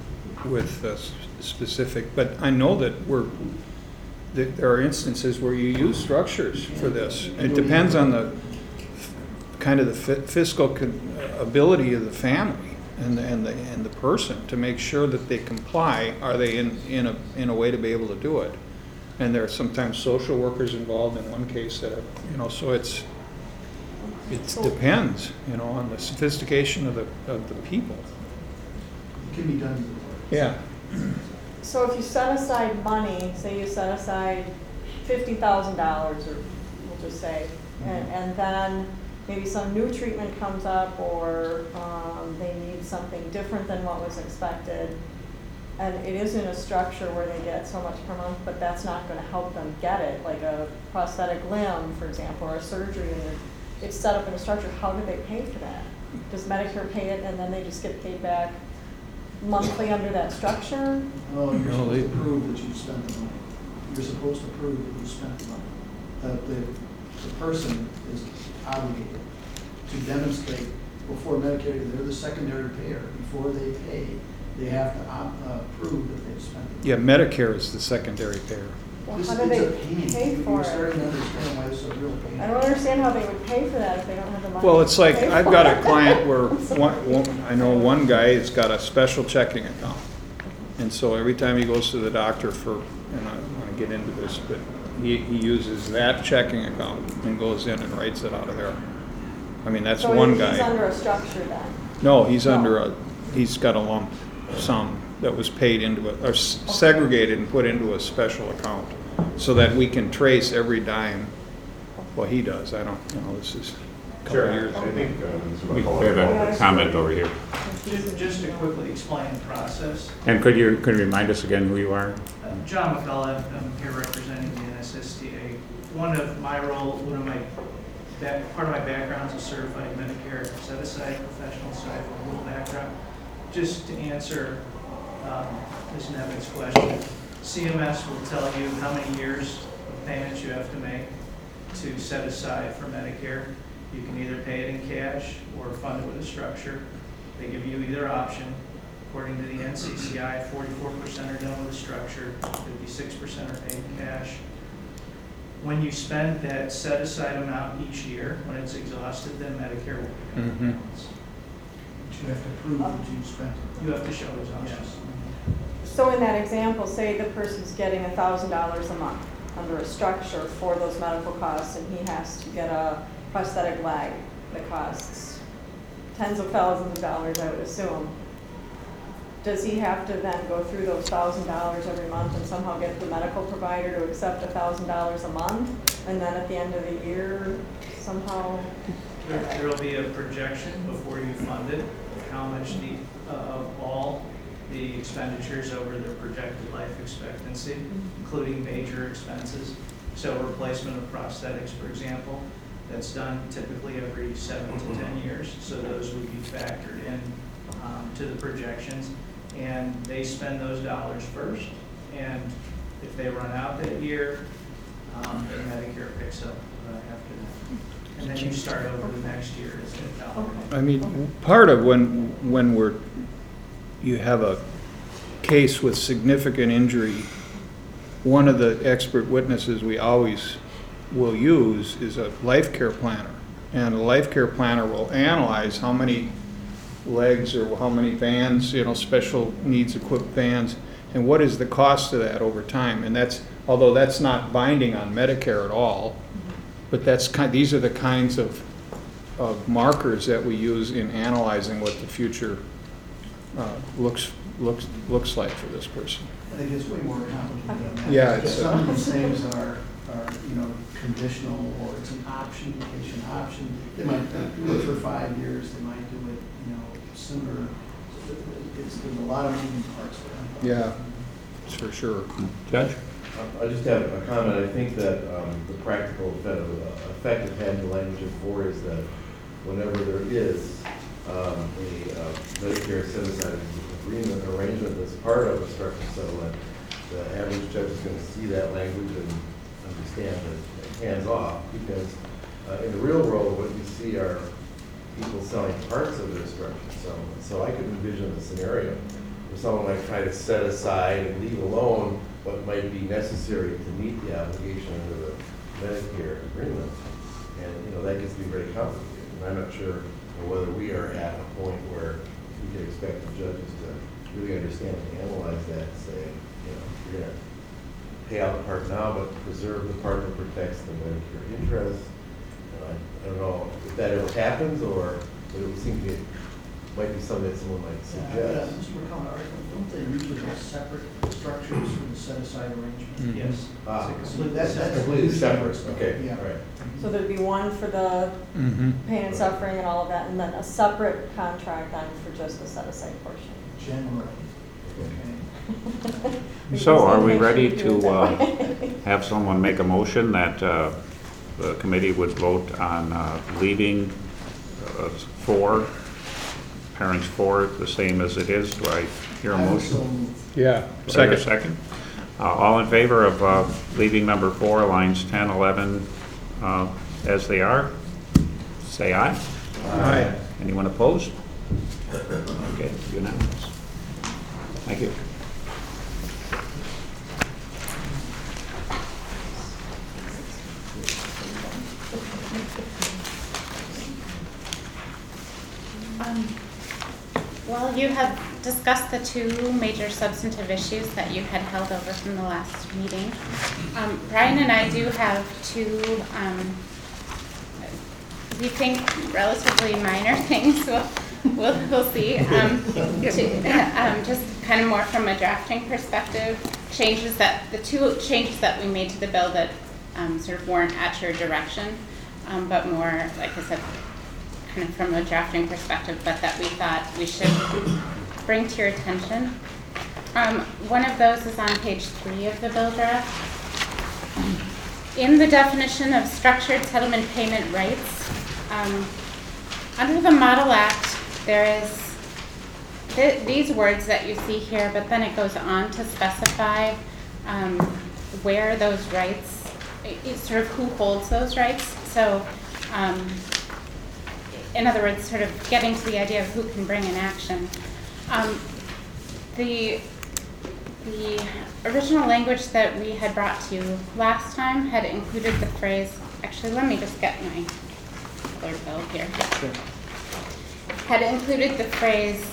Speaker 10: specific, but I know that there are instances where you use structures for this. It depends on the kind of the fiscal ability of the family and the person to make sure that they comply. Are they in a way to be able to do it? And there are sometimes social workers involved in one case that are, so it depends, on the sophistication of the people.
Speaker 5: It can be done.
Speaker 10: Yeah.
Speaker 8: So if you set aside money, say you set aside $50,000, or we'll just say, and then maybe some new treatment comes up, or they need something different than what was expected, and it is in a structure where they get so much per month, but that's not going to help them get it, like a prosthetic limb, for example, or a surgery, and it's set up in a structure. How do they pay for that? Does Medicare pay it, and then they just get paid back monthly under that structure?
Speaker 5: Oh, you're supposed to prove that you spent the money. You're supposed to prove that you spent the money. That the person is obligated to demonstrate before Medicare, they're the secondary payer. Before they pay, they have to prove that they've spent the money.
Speaker 10: Yeah, Medicare is the secondary payer.
Speaker 8: Well,
Speaker 5: This
Speaker 8: how do
Speaker 5: is
Speaker 8: they
Speaker 5: a pain.
Speaker 8: pay for
Speaker 5: You're
Speaker 8: it?
Speaker 5: starting to understand why this is a real pain.
Speaker 8: I don't understand how they would pay for that if they don't have the money.
Speaker 10: Well, it's like,
Speaker 8: to pay
Speaker 10: I've
Speaker 8: for
Speaker 10: got
Speaker 8: it.
Speaker 10: a client where I know one guy has got a special checking account. And so every time he goes to the doctor for, and I don't want to get into this, but he uses that checking account and goes in and writes it out of there. I mean, that's
Speaker 8: So
Speaker 10: one
Speaker 8: he's
Speaker 10: guy.
Speaker 8: under a structure then?
Speaker 10: No, he's he's got a lump sum that was paid into or segregated and put into a special account. so that we can trace every dime. Well, he does, I don't, this is a couple of years.
Speaker 7: I think,
Speaker 1: We have a comment over here.
Speaker 13: Just to quickly explain the process.
Speaker 1: And could you remind us again who you are?
Speaker 13: John McCullough, I'm here representing the NSSTA. Part of my background is a certified Medicare set-aside professional, so I have a little background. Just to answer Ms. Nevitt's question, CMS will tell you how many years of payments you have to make to set aside for Medicare. You can either pay it in cash or fund it with a structure. They give you either option. According to the NCCI, 44% are done with a structure, 56% are paid in cash. When you spend that set-aside amount each year, when it's exhausted, then Medicare will pick up the balance.
Speaker 5: But you have to prove that you spent it.
Speaker 13: You have to show exhaustion.
Speaker 5: Yes.
Speaker 8: So in that example, say the person's getting $1,000 a month under a structure for those medical costs, and he has to get a prosthetic leg that costs tens of thousands of dollars, I would assume. Does he have to then go through those $1,000 every month and somehow get the medical provider to accept $1,000 a month? And then at the end of the year, somehow?
Speaker 13: There will be a projection before you fund it, of how much all the expenditures over their projected life expectancy, including major expenses. So replacement of prosthetics, for example, that's done typically every 7 to 10 years. So those would be factored in to the projections. And they spend those dollars first. And if they run out that year, then Medicare picks up after that. And then you start over the next year as a dollar.
Speaker 10: I mean, part of when you have a case with significant injury, one of the expert witnesses we always will use is a life care planner. And a life care planner will analyze how many legs or how many vans, special needs equipped vans, and what is the cost of that over time. And although that's not binding on Medicare at all, but these are the kinds of markers that we use in analyzing what the future looks like for this person.
Speaker 5: I think it's way more complicated than that.
Speaker 10: Yeah,
Speaker 5: Some of these things are conditional, or it's an option, vacation option. They might do it for 5 years, they might do it, sooner. There's a lot of moving parts there.
Speaker 10: Yeah, for sure.
Speaker 1: Judge?
Speaker 14: I just have a comment. I think that the practical effect of having the language in 4 is that whenever there is a Medicare set-aside agreement arrangement that's part of a structured settlement, the average judge is going to see that language and understand that hands off, because in the real world, what you see are people selling parts of their structure. So I could envision a scenario where someone might try to set aside and leave alone what might be necessary to meet the obligation under the Medicare agreement. And, that gets to be very complicated. And I'm not sure whether we are at a point where we can expect the judges to really understand and analyze that and say, you're going to pay out the part now, but preserve the part that protects the Medicare interest. I don't know if that ever happens, but it would seem to be, might be something that someone might suggest.
Speaker 5: Mr. McCullough, don't they usually have separate structures for the set-aside arrangement?
Speaker 13: Yes.
Speaker 5: That's completely separate.
Speaker 14: Okay,
Speaker 5: Yeah.
Speaker 14: all right.
Speaker 8: So there'd be one for the pain and suffering and all of that, and then a separate contract then for just the set-aside portion.
Speaker 5: Generally. Okay.
Speaker 1: So are we ready to have someone make a motion that the committee would vote on leaving 4, parents 4, the same as it is? Do I hear a motion?
Speaker 10: Yeah,
Speaker 1: Do I hear a
Speaker 10: second.
Speaker 1: second? All in favor of leaving number 4, lines 10, 11, as they are? Say aye.
Speaker 10: Aye.
Speaker 1: Anyone opposed? Okay, unanimous. Thank you.
Speaker 3: Well, you have discussed the 2 major substantive issues that you had held over from the last meeting. Brian and I do have 2, we think relatively minor things, we'll see, just kind of more from a drafting perspective. the two changes that we made to the bill that sort of weren't at your direction, but more, like I said, kind of from a drafting perspective, but that we thought we should bring to your attention. One of those is on page 3 of the bill draft. In the definition of structured settlement payment rights, under the Model Act, there is these words that you see here, but then it goes on to specify where those rights, sort of who holds those rights. So, in other words, sort of getting to the idea of who can bring an action. The original language that we had brought to you last time had included the phrase, actually let me just get my color bill here.
Speaker 2: Sure.
Speaker 3: Had included the phrase,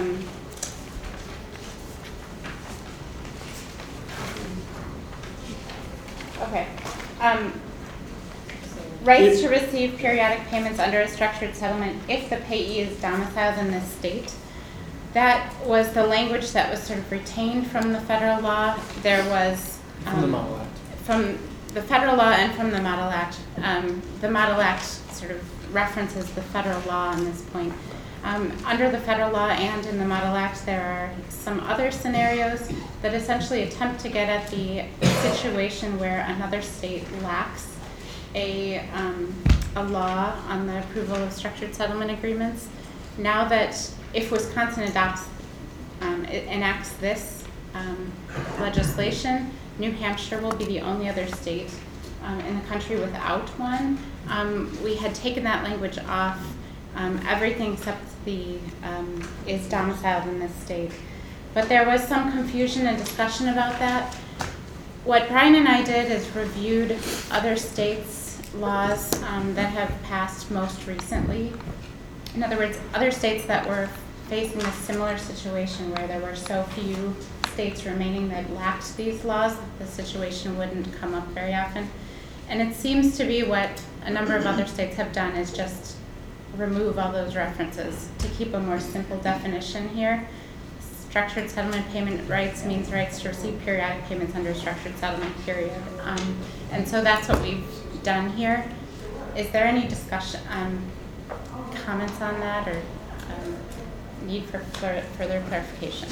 Speaker 3: rights to receive periodic payments under a structured settlement if the payee is domiciled in this state. That was the language that was sort of retained from the federal law. There was
Speaker 2: From the Model Act.
Speaker 3: From the federal law and from the Model Act. The Model Act sort of references the federal law on this point. Under the federal law and in the Model Act, there are some other scenarios that essentially attempt to get at the situation where another state lacks a law on the approval of structured settlement agreements. Now that if Wisconsin enacts this legislation, New Hampshire will be the only other state in the country without one. We had taken that language off. Everything except the is domiciled in this state. But there was some confusion and discussion about that. What Brian and I did is reviewed other states' laws that have passed most recently. In other words, other states that were facing a similar situation where there were so few states remaining that lacked these laws that the situation wouldn't come up very often. And it seems to be what a number of other states have done is just remove all those references to keep a more simple definition here. Structured settlement payment rights means rights to receive periodic payments under a structured settlement period. And so that's what we've done here. Is there any discussion, comments on that or need for further clarification?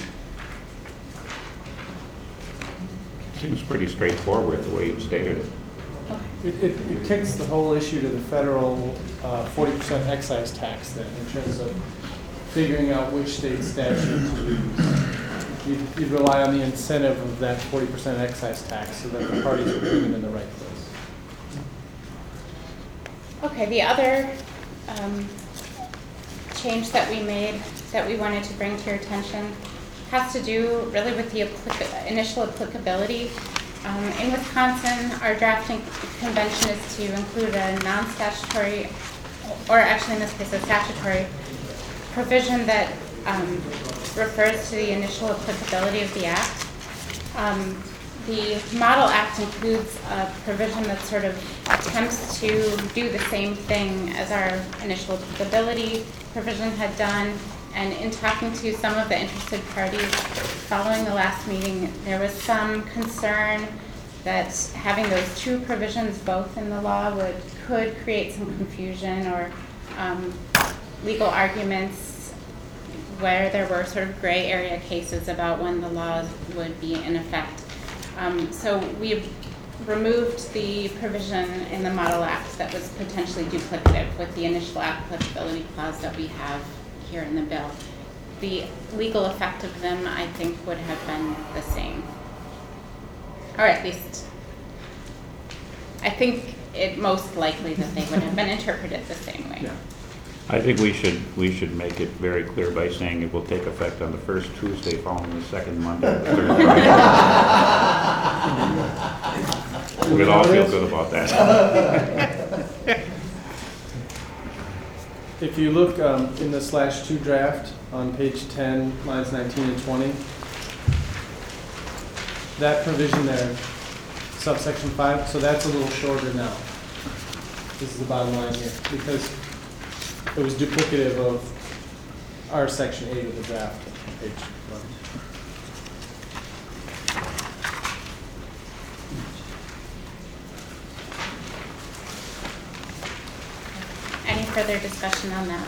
Speaker 1: Seems pretty straightforward the way you stated it.
Speaker 2: It kicks the whole issue to the federal 40% excise tax then, in terms of figuring out which state statute to use. You'd rely on the incentive of that 40% excise tax so that the parties are putting in the right place.
Speaker 3: Okay, the other change that we made that we wanted to bring to your attention has to do really with the initial applicability. In Wisconsin, our drafting convention is to include a non-statutory, or actually in this case a statutory, provision that refers to the initial applicability of the Act. The Model Act includes a provision that sort of attempts to do the same thing as our initial applicability provision had done. And in talking to some of the interested parties following the last meeting, there was some concern that having those two provisions both in the law could create some confusion or legal arguments where there were sort of gray area cases about when the laws would be in effect. So we removed the provision in the Model Act that was potentially duplicative with the initial applicability clause that we have here in the bill. The legal effect of them, I think, would have been the same. Or at least, I think it most likely that they would have been interpreted the same way.
Speaker 2: Yeah.
Speaker 1: I think we should make it very clear by saying it will take effect on the first Tuesday following the second Monday of the third Friday. We'd all feel good about that.
Speaker 2: If you look in the /2 draft on page 10, lines 19 and 20, that provision there, subsection 5, so that's a little shorter now. This is the bottom line here, because it was duplicative of our section 8 of the draft, page 1.
Speaker 3: further discussion on that?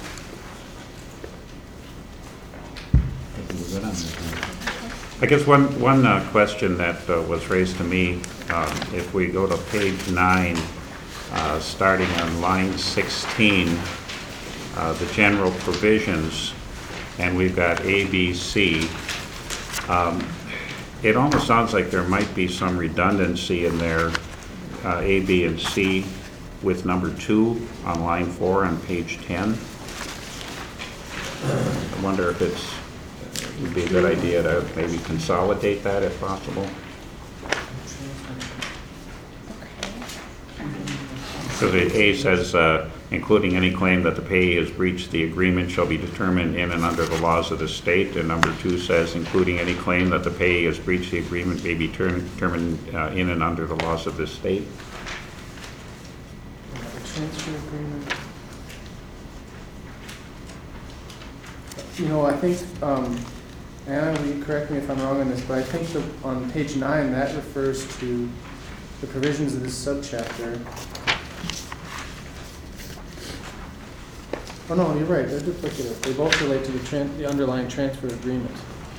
Speaker 1: I guess one question that was raised to me, if we go to page 9, starting on line 16, the general provisions, and we've got A, B, C. It almost sounds like there might be some redundancy in there, A, B, and C, with number 2 on line 4 on page 10. I wonder if it would be a good idea to maybe consolidate that if possible. Because A says, including any claim that the payee has breached the agreement shall be determined in and under the laws of the state. And number 2 says, including any claim that the payee has breached the agreement may be determined in and under the laws of this state.
Speaker 2: Transfer agreement. You know, I think, Anna, will you correct me if I'm wrong on this, but I think on page 9, that refers to the provisions of this subchapter. Oh, no, you're right, they're duplicative. They both relate to the underlying transfer agreement.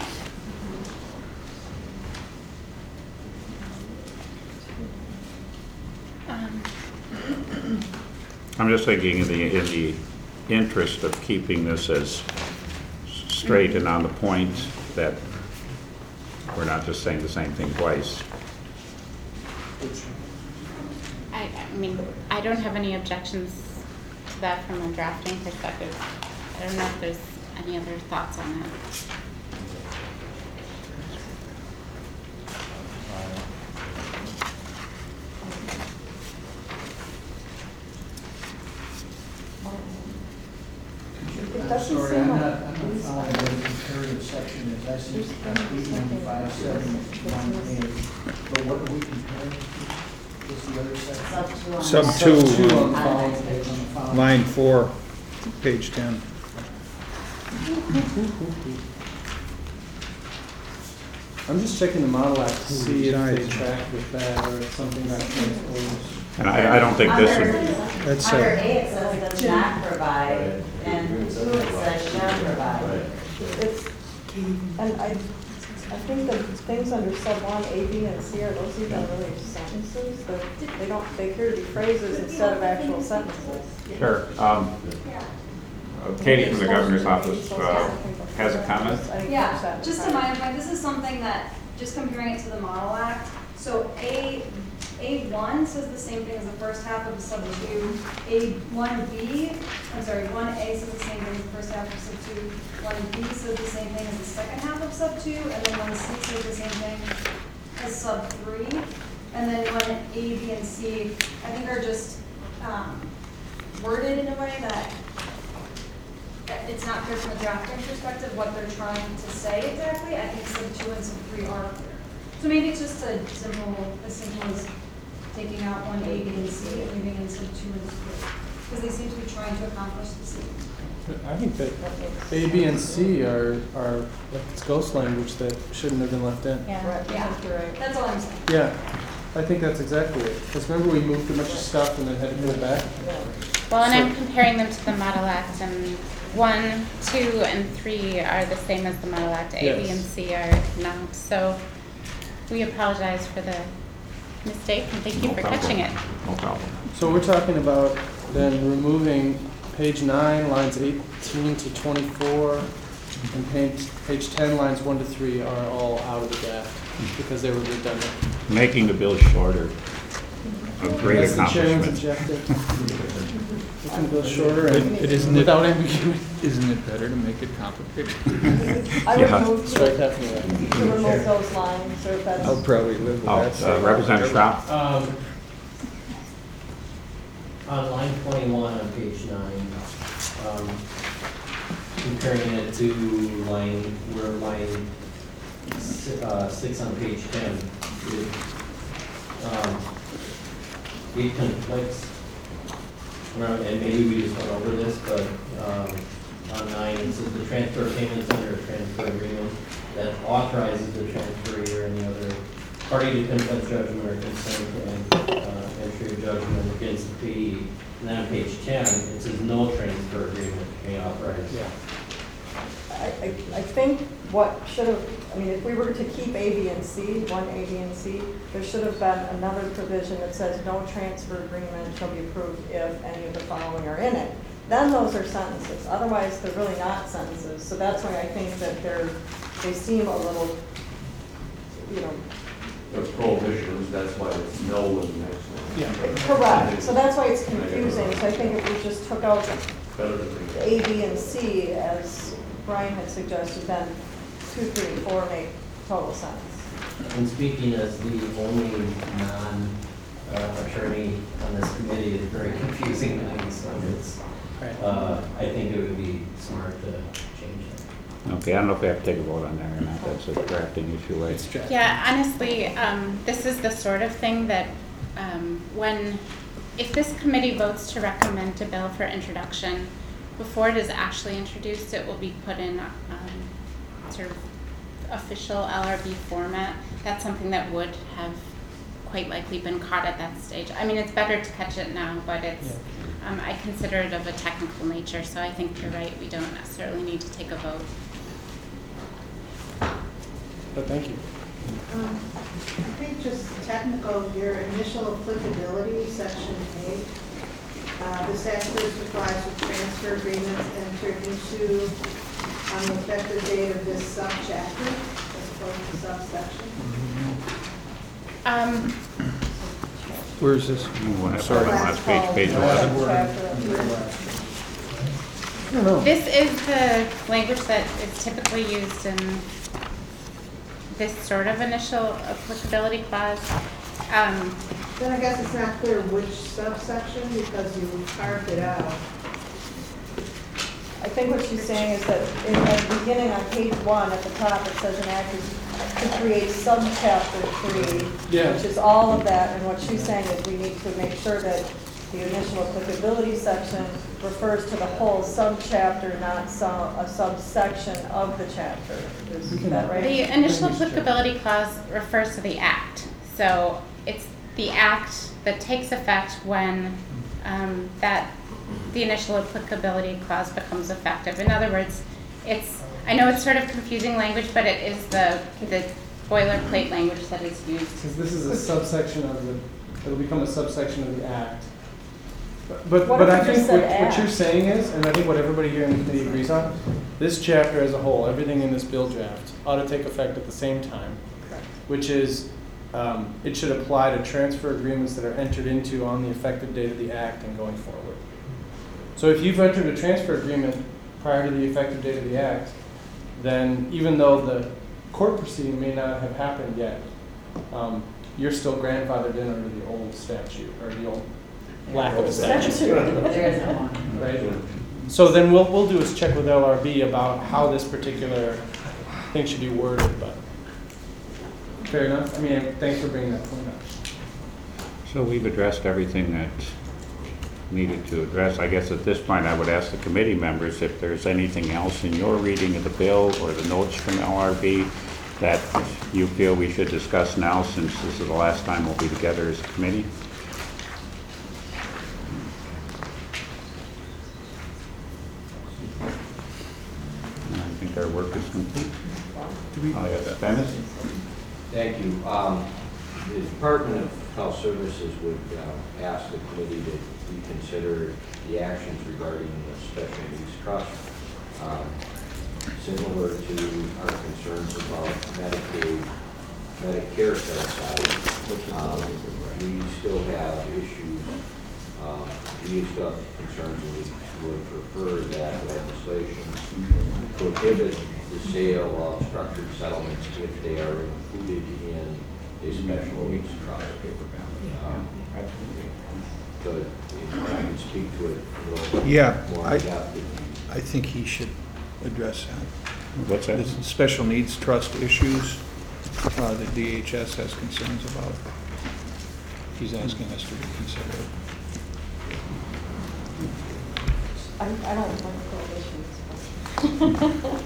Speaker 1: I'm just thinking in the interest of keeping this as straight and on the point, that we're not just saying the same thing twice.
Speaker 3: I mean, I don't have any objections to that from a drafting perspective. I don't know if there's any other thoughts on that.
Speaker 8: It
Speaker 5: I'm
Speaker 8: doesn't
Speaker 5: sorry,
Speaker 8: seem
Speaker 5: I'm
Speaker 8: like
Speaker 5: not following what the comparative section is. I see 895.7.1A. But what are we comparing to? What's the other section?
Speaker 10: Sub
Speaker 2: Sub 2
Speaker 10: 2,
Speaker 2: on the following
Speaker 5: On
Speaker 2: page.
Speaker 5: the following.
Speaker 10: line 4, page 10.
Speaker 2: I'm just checking the model act to see if they
Speaker 10: Nice.
Speaker 2: track with that or if something got transposed.
Speaker 1: And I don't think this
Speaker 6: Under,
Speaker 1: would,
Speaker 10: That's
Speaker 6: under A, it says does not provide, and 2, it says shall provide.
Speaker 8: It's, and I think the things under sub 1, A, B, and C are those even really sentences? They appear to be phrases instead of actual sentences.
Speaker 1: sure. Katie from the governor's office has a comment.
Speaker 11: Yeah, just to my point, this is something that, just comparing it to the Model Act, so A1 says the same thing as the first half of sub 2. A1B, I'm sorry, 1A says the same thing as the first half of sub 2. 1B says the same thing as the second half of sub 2, and then 1C says the same thing as sub 3. And then 1A, B, and C, I think are just worded in a way that it's not clear from a drafting perspective what they're trying to say exactly. I think sub 2 and sub 3 are clear. So maybe it's just as simple as taking out 1A, B, and C and leaving in sub 2 and 3. Because they seem to be trying to accomplish the same.
Speaker 2: I think that A, B, and C are like it's ghost language that shouldn't have been left in.
Speaker 3: Yeah.
Speaker 8: Right, I think you're right.
Speaker 11: That's all I'm saying.
Speaker 2: Yeah, I think that's exactly it. Because remember we moved a bunch of stuff and then had to put it back?
Speaker 3: Well, and I'm comparing them to the Model Act, and 1, 2, and 3 are the same as the Model Act. A, B,
Speaker 2: Yes.
Speaker 3: and C are not. So we apologize for the mistake, and thank you
Speaker 1: No
Speaker 3: for
Speaker 1: problem.
Speaker 3: catching it.
Speaker 1: No problem.
Speaker 2: So we're talking about then removing page 9, lines 18 to 24, and page 10, lines 1 to 3 are all out of the draft because they were redundant.
Speaker 1: Making the bill shorter. A great
Speaker 2: That's the chairman's
Speaker 1: accomplishment.
Speaker 2: objective. We can go shorter and
Speaker 10: Isn't
Speaker 2: without ambiguity.
Speaker 10: Isn't it better to make it complicated?
Speaker 8: I would
Speaker 1: Yeah.
Speaker 8: move
Speaker 2: Strike
Speaker 8: to
Speaker 2: that from there.
Speaker 8: remove those lines, or if that's.
Speaker 10: I'll probably live with
Speaker 1: Oh,
Speaker 10: that.
Speaker 1: Representative Schrapp?
Speaker 15: On line 21 on page 9, comparing it to line 6 on page 10, it conflicts, and maybe we just went over this, but on 9, it says the transfer of payments under a transfer agreement that authorizes the transferee or any other party to confess judgment or consent and entry of judgment against the payee And then on page 10, it says no transfer agreement may authorize.
Speaker 2: Yeah.
Speaker 8: I think what should have, I mean, if we were to keep A, B, and C, 1A, B, and C, there should have been another provision that says no transfer agreement shall be approved if any of the following are in it. Then those are sentences. Otherwise, they're really not sentences. So that's why I think that they seem a little, you know.
Speaker 9: The prohibitions, that's why it's no in the next one.
Speaker 2: Yeah.
Speaker 8: Correct. So that's why it's confusing. So I think if we just took out
Speaker 9: Better than
Speaker 8: the A, B, and C, as Brian had suggested, then 2, 3, and 4 make total sense.
Speaker 15: And speaking as the only non-attorney on this committee, it's very confusing to me, so it's, I think it would be smart to change it.
Speaker 1: Okay, I don't know if we have to take a vote on that or not. That's a drafting issue, right?
Speaker 3: Yeah, honestly, this is the sort of thing that if this committee votes to recommend a bill for introduction, before it is actually introduced, it will be put in sort of official LRB format. That's something that would have quite likely been caught at that stage. I mean, it's better to catch it now, but it's, I consider it of a technical nature, so I think you're right, we don't necessarily need to take a vote.
Speaker 2: But thank you.
Speaker 16: I think just technical, your initial applicability, section 8, the statute applies with transfer agreements entered into on the effective date of this subchapter, as opposed to subsection.
Speaker 10: Where is this?
Speaker 1: Sorry, last page 11.
Speaker 3: This is the language that is typically used in this sort of initial applicability clause.
Speaker 16: Then I guess it's not clear which subsection because you carved it out.
Speaker 8: I think what she's saying is that at the beginning on page 1 at the top, it says an act is to create subchapter 3, which is all of that. And what she's saying is we need to make sure that the initial applicability section refers to the whole subchapter, not a subsection of the chapter. Is that right?
Speaker 3: The initial applicability clause refers to the act. So it's the act that takes effect when the initial applicability clause becomes effective. In other words, I know it's sort of confusing language, but it is the boilerplate language that is used.
Speaker 2: Because this is a subsection it'll become a subsection of the act. But I think what you're saying is, and I think what everybody here in the committee agrees on, this chapter as a whole, everything in this bill draft, ought to take effect at the same time.
Speaker 8: Correct.
Speaker 2: Which is, it should apply to transfer agreements that are entered into on the effective date of the act and going forward. So if you've entered a transfer agreement prior to the effective date of the act, then even though the court proceeding may not have happened yet, you're still grandfathered in under the old statute, or the old lack of a statute.
Speaker 6: There is no one.
Speaker 2: Right? So then we'll do is check with LRB about how this particular thing should be worded, but fair enough. I mean, thanks for bringing that point up.
Speaker 1: So we've addressed everything that needed to address. I guess at this point, I would ask the committee members if there's anything else in your reading of the bill or the notes from LRB that you feel we should discuss now, since this is the last time we'll be together as a committee. And I think our work is complete. Dennis?
Speaker 12: Thank you. The Department of Health Services would ask the committee to reconsider the actions regarding the special needs trust. Similar to our concerns about Medicare set aside, we still have issues. We still have concerns, and we would prefer that legislation prohibit the sale of structured settlements if they are included in a special needs trust. So if I can speak to it a little bit more in depth.
Speaker 10: I think he should address that.
Speaker 1: What's that?
Speaker 10: There's special needs trust issues that DHS has concerns about. He's asking us to reconsider it.
Speaker 8: I don't like prohibitions.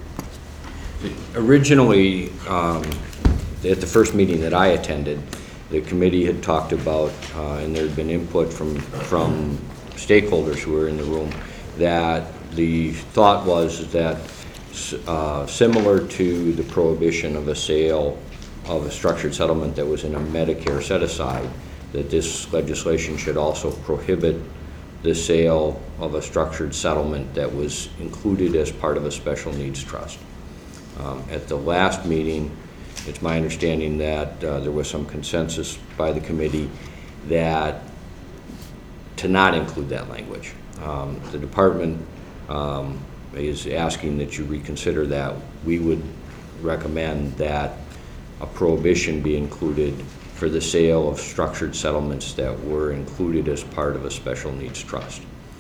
Speaker 12: Originally, at the first meeting that I attended, the committee had talked about, and there had been input from stakeholders who were in the room, that the thought was that similar to the prohibition of a sale of a structured settlement that was in a Medicare set-aside, that this legislation should also prohibit the sale of a structured settlement that was included as part of a special needs trust. At the last meeting, it's my understanding that there was some consensus by the committee that to not include that language. The department is asking that you reconsider that. We would recommend that a prohibition be included for the sale of structured settlements that were included as part of a special needs trust.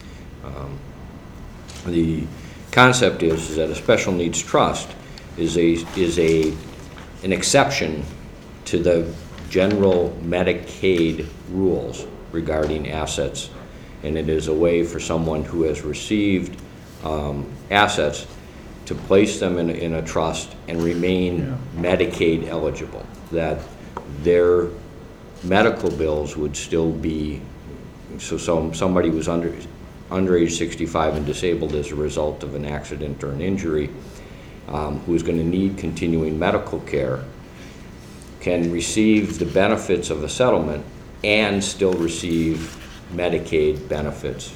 Speaker 12: The concept is that a special needs trust is an exception to the general Medicaid rules regarding assets, and it is a way for someone who has received assets to place them in a trust and remain Medicaid eligible, that their medical bills would still be, so somebody was under age 65 and disabled as a result of an accident or an injury, who is going to need continuing medical care, can receive the benefits of a settlement and still receive Medicaid benefits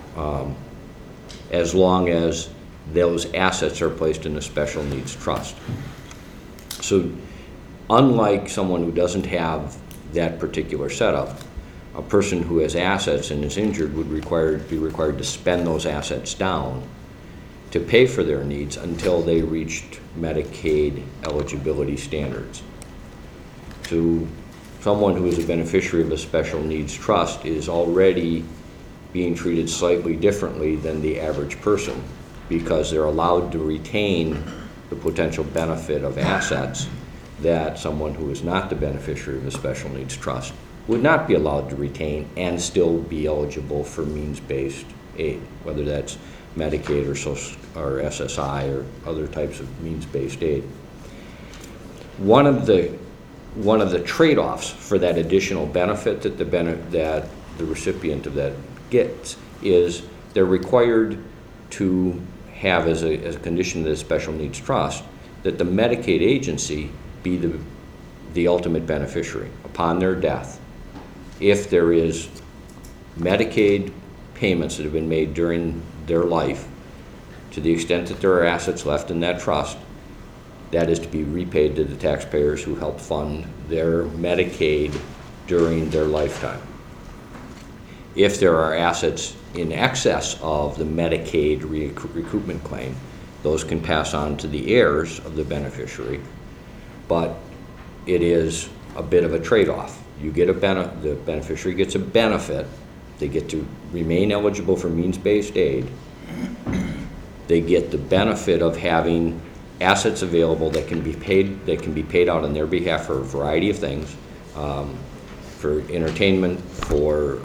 Speaker 12: as long as those assets are placed in a special needs trust. So unlike someone who doesn't have that particular setup, a person who has assets and is injured would be required to spend those assets down to pay for their needs until they reached Medicaid eligibility standards. So someone who is a beneficiary of a special needs trust is already being treated slightly differently than the average person, because they're allowed to retain the potential benefit of assets that someone who is not the beneficiary of a special needs trust would not be allowed to retain and still be eligible for means-based aid, whether that's Medicaid or SSI or other types of means-based aid. One of the trade-offs for that additional benefit that the recipient of that gets is they're required to have as a condition of the special needs trust that the Medicaid agency be the ultimate beneficiary upon their death. If there is Medicaid payments that have been made during their life, to the extent that there are assets left in that trust, that is to be repaid to the taxpayers who help fund their Medicaid during their lifetime. If there are assets in excess of the Medicaid recoupment claim, those can pass on to the heirs of the beneficiary, but it is a bit of a trade-off. You get the beneficiary gets a benefit. They get to remain eligible for means-based aid. They get the benefit of having assets available that can be paid out on their behalf for a variety of things, for entertainment, for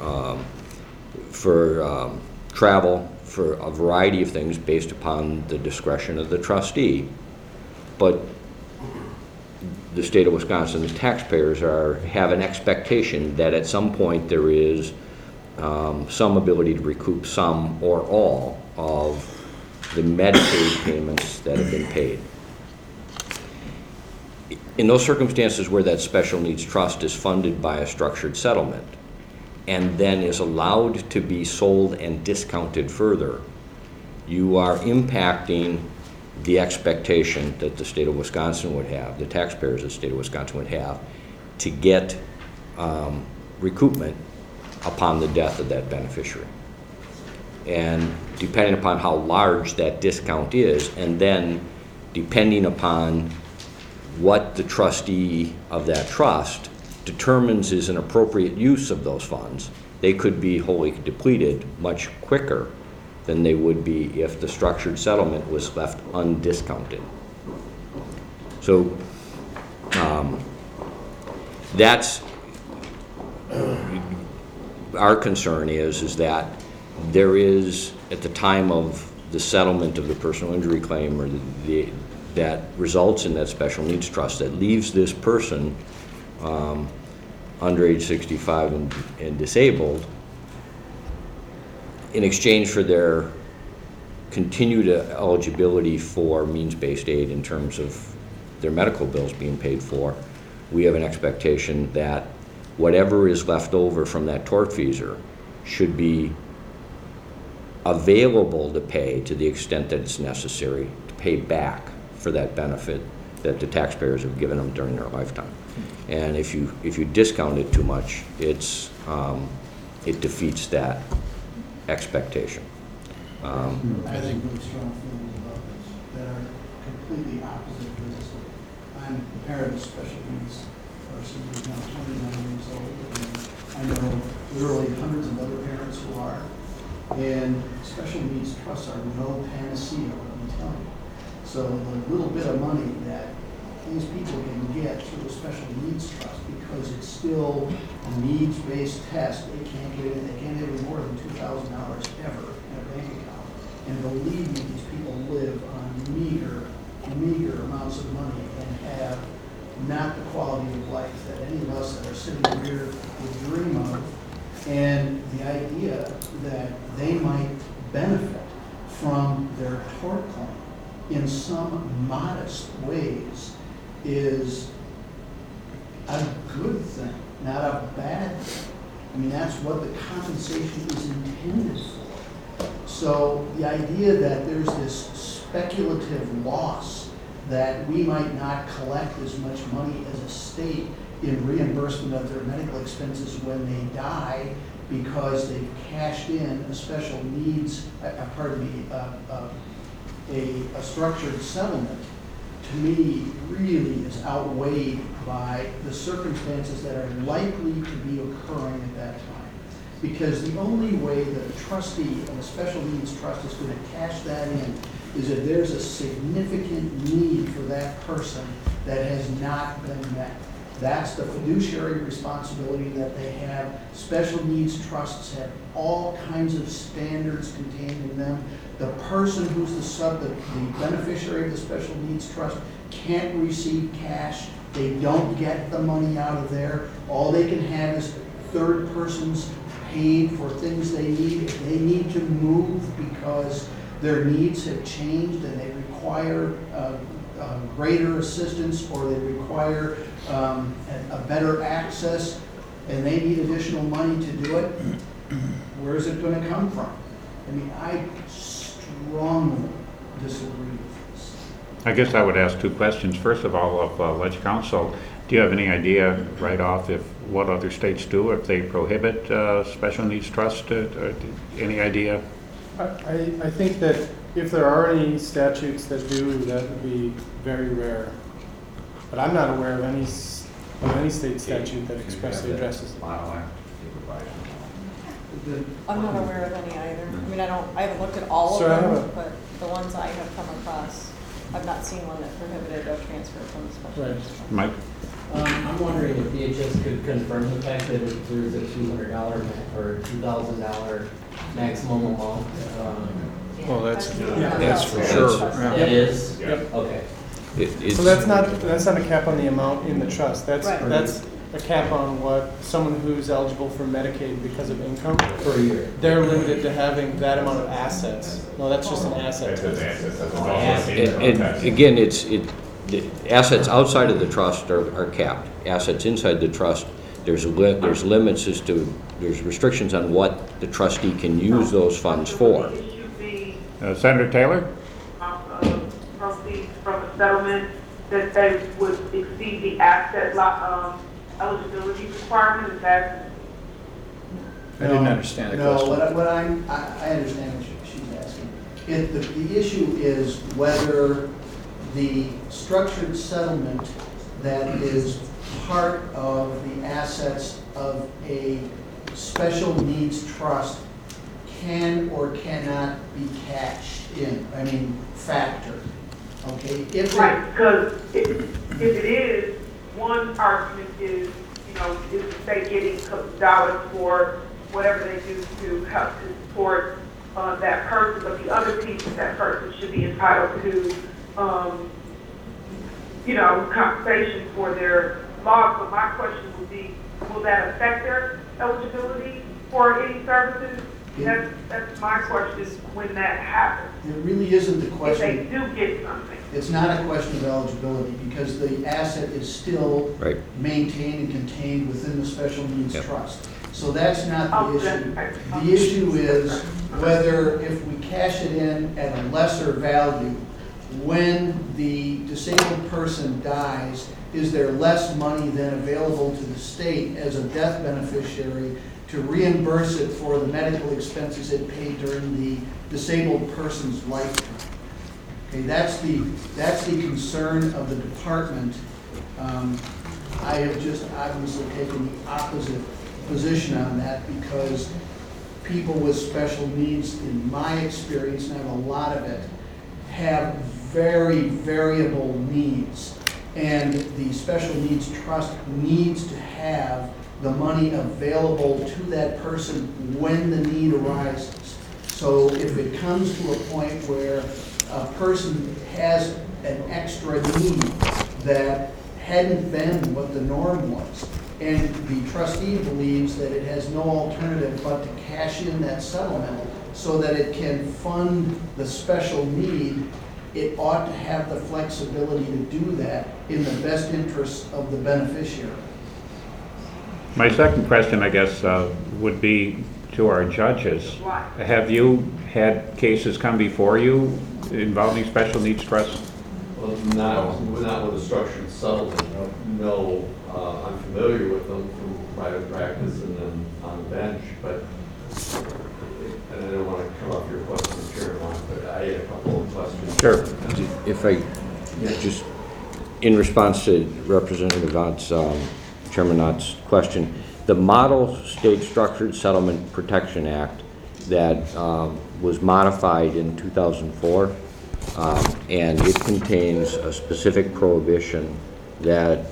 Speaker 12: travel, for a variety of things based upon the discretion of the trustee. But the state of Wisconsin's taxpayers have an expectation that at some point there is some ability to recoup some or all of the Medicaid payments that have been paid. In those circumstances where that special needs trust is funded by a structured settlement and then is allowed to be sold and discounted further, you are impacting the expectation that the state of Wisconsin would have, the taxpayers of the state of Wisconsin would have, to get recoupment upon the death of that beneficiary. And depending upon how large that discount is, and then depending upon what the trustee of that trust determines is an appropriate use of those funds, they could be wholly depleted much quicker than they would be if the structured settlement was left undiscounted. So that's our concern is that there is, at the time of the settlement of the personal injury claim or that results in that special needs trust, that leaves this person under age 65 and disabled in exchange for their continued eligibility for means-based aid in terms of their medical bills being paid for. We have an expectation that whatever is left over from that tortfeasor should be available to pay to the extent that it's necessary to pay back for that benefit that the taxpayers have given them during their lifetime. And if you discount it too much, it defeats that expectation.
Speaker 5: I think really strong feelings about this that are completely opposite to this. I'm a parent of a special needs person who's now 29 years old, and I know literally hundreds of other parents who are. And special needs trusts are no panacea, let me tell you. So the little bit of money that these people can get through a special needs trust, because it's still a needs-based test, they can't get any more than $2,000 ever in a bank account. And believe me, these people live on meager amounts of money and have not the quality of life that any of us that are sitting here would dream of. And the idea that they might benefit from their tort claim in some modest ways is a good thing, not a bad thing. I mean, that's what the compensation is intended for. So the idea that there's this speculative loss that we might not collect as much money as a state in reimbursement of their medical expenses when they die because they've cashed in a special needs, a structured settlement, to me really is outweighed by the circumstances that are likely to be occurring at that time. Because the only way that a trustee of a special needs trust is going to cash that in is if there's a significant need for that person that has not been met. That's the fiduciary responsibility that they have. Special needs trusts have all kinds of standards contained in them. The person who's the beneficiary of the special needs trust can't receive cash. They don't get the money out of there. All they can have is third persons paid for things they need. If they need to move because their needs have changed and they require greater assistance, or they require a better access and they need additional money to do it, where is it going to come from? I mean, I strongly disagree with this.
Speaker 1: I guess I would ask two questions. First of all, of Ledge Council, do you have any idea right off if what other states do if they prohibit special needs trust? Any idea?
Speaker 2: I think that if there are any statutes that do, that would be very rare. But I'm not aware of any state statute that expressly addresses it.
Speaker 8: I'm not aware of any either. I mean, I haven't looked at all
Speaker 2: So
Speaker 8: of
Speaker 2: I have
Speaker 8: them, but the ones I have come across, I've not seen one that prohibited a transfer from the special
Speaker 2: Right.
Speaker 8: needs trust.
Speaker 1: Mike?
Speaker 15: I'm wondering if DHS could confirm the fact that if there's a $200 or $2,000 maximum amount.
Speaker 10: Well, that's for
Speaker 15: It
Speaker 10: sure. Yeah.
Speaker 15: is?
Speaker 2: Yep.
Speaker 15: Okay.
Speaker 2: So that's not a cap on the amount in the trust. That's
Speaker 8: Right.
Speaker 2: that's a cap on what someone who's eligible for Medicaid because of income.
Speaker 15: Per year.
Speaker 2: They're limited to having that amount of assets. No, that's just an asset.
Speaker 12: And again, the assets outside of the trust are capped. Assets inside the trust, there's limits as to, there's restrictions on what the trustee can use those funds for.
Speaker 1: Senator Taylor?
Speaker 4: Proceeds from a settlement that they would exceed the asset eligibility requirement. Is that?
Speaker 10: I didn't understand the question.
Speaker 5: No, I understand what she's asking. The issue is whether the structured settlement that is part of the assets of a special needs trust can or cannot be cashed in, factored. Okay?
Speaker 4: Right, because if it is, one argument is, is the state getting dollars for whatever they do to help to support that person, but the other piece is that person should be entitled to, compensation for their loss. But my question would be, will that affect their eligibility for any services? That's my question, when that happens.
Speaker 5: It really isn't the
Speaker 4: If
Speaker 5: question.
Speaker 4: they do get something.
Speaker 5: It's not a question of eligibility because the asset is still
Speaker 12: Right.
Speaker 5: maintained and contained within the special needs
Speaker 12: Yep.
Speaker 5: trust. So that's not
Speaker 4: Oh,
Speaker 5: the
Speaker 4: that's
Speaker 5: issue.
Speaker 4: right.
Speaker 5: The issue is whether if we cash it in at a lesser value, when the disabled person dies, is there less money then available to the state as a death beneficiary to reimburse it for the medical expenses it paid during the disabled person's lifetime? Okay, that's the concern of the department. I have just obviously taken the opposite position on that because people with special needs, in my experience, and I have a lot of it, have very variable needs. And the special needs trust needs to have the money available to that person when the need arises. So if it comes to a point where a person has an extra need that hadn't been what the norm was, and the trustee believes that it has no alternative but to cash in that settlement so that it can fund the special need, it ought to have the flexibility to do that in the best interest of the beneficiary.
Speaker 1: My second question, I guess, would be to our judges. Have you had cases come before you involving special needs trusts?
Speaker 9: Well, not with a structured settlement, no. I'm familiar with them from private practice and then on the bench, but, and I don't want to come off your question, Chairman, but I had a couple of questions.
Speaker 1: Sure.
Speaker 12: If I, just in response to Representative Ott's, Chairman Ott's question, the Model State Structured Settlement Protection Act that was modified in 2004, and it contains a specific prohibition that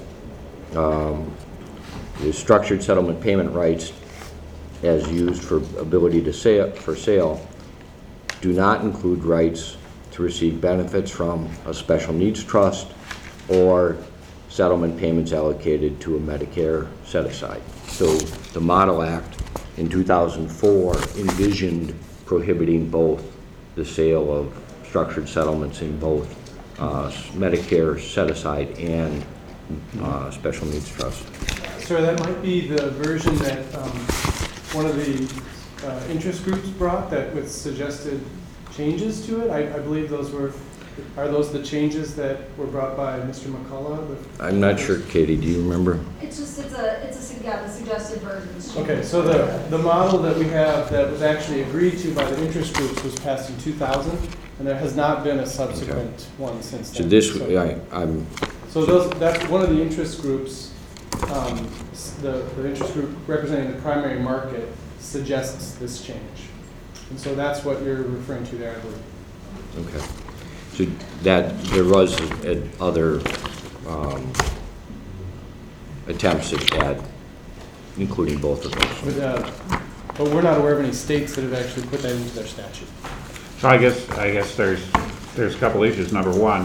Speaker 12: the structured settlement payment rights as used for ability to sale do not include rights to receive benefits from a special needs trust or settlement payments allocated to a Medicare set-aside. So the Model Act in 2004 envisioned prohibiting both the sale of structured settlements in both Medicare set-aside and special needs trust.
Speaker 2: Sir, that might be the version that one of the interest groups brought that with suggested changes to it. I believe those are those the changes that were brought by Mr. McCullough?
Speaker 12: I'm not sure, Katie, do you remember?
Speaker 11: It's the suggested versions.
Speaker 2: Okay, so the model that we have that was actually agreed to by the interest groups was passed in 2000, and there has not been a subsequent one since then.
Speaker 12: So this,
Speaker 2: So that's one of the interest groups, the interest group representing the primary market suggests this change. And so that's what you're referring to there, I believe.
Speaker 12: Okay. So that, there was other attempts at that, including both of those.
Speaker 2: But we're not aware of any states that have actually put that into their statute.
Speaker 1: So I guess there's a couple issues. Number one,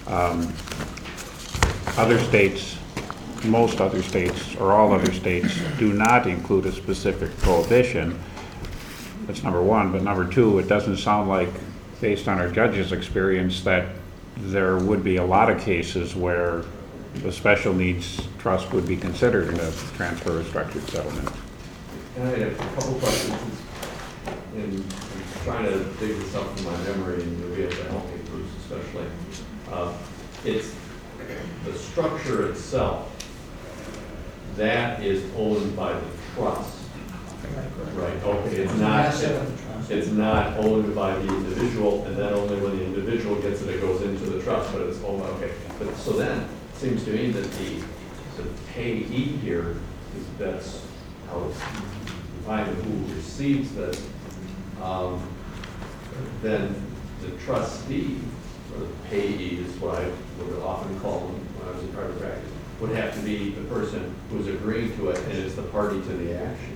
Speaker 1: other states, most other states, or all other states do not include a specific prohibition. That's number one. But number two, it doesn't sound like, based on our judges' experience, that there would be a lot of cases where the special needs trust would be considered in a transfer or structured settlement.
Speaker 9: And I have a couple questions. I'm trying to dig this up from my memory, and you'll be able to help me, Bruce, especially. It's the structure itself that is owned by the trust. Right, okay, it's not owned by the individual, and then only when the individual gets it, it goes into the trust, but it's owned, okay. But so then, it seems to me that the payee here, that's how it's defined, who receives this, then the trustee, or the payee is what I would often call them when I was in private practice, would have to be the person who's agreeing to it and is the party to the action.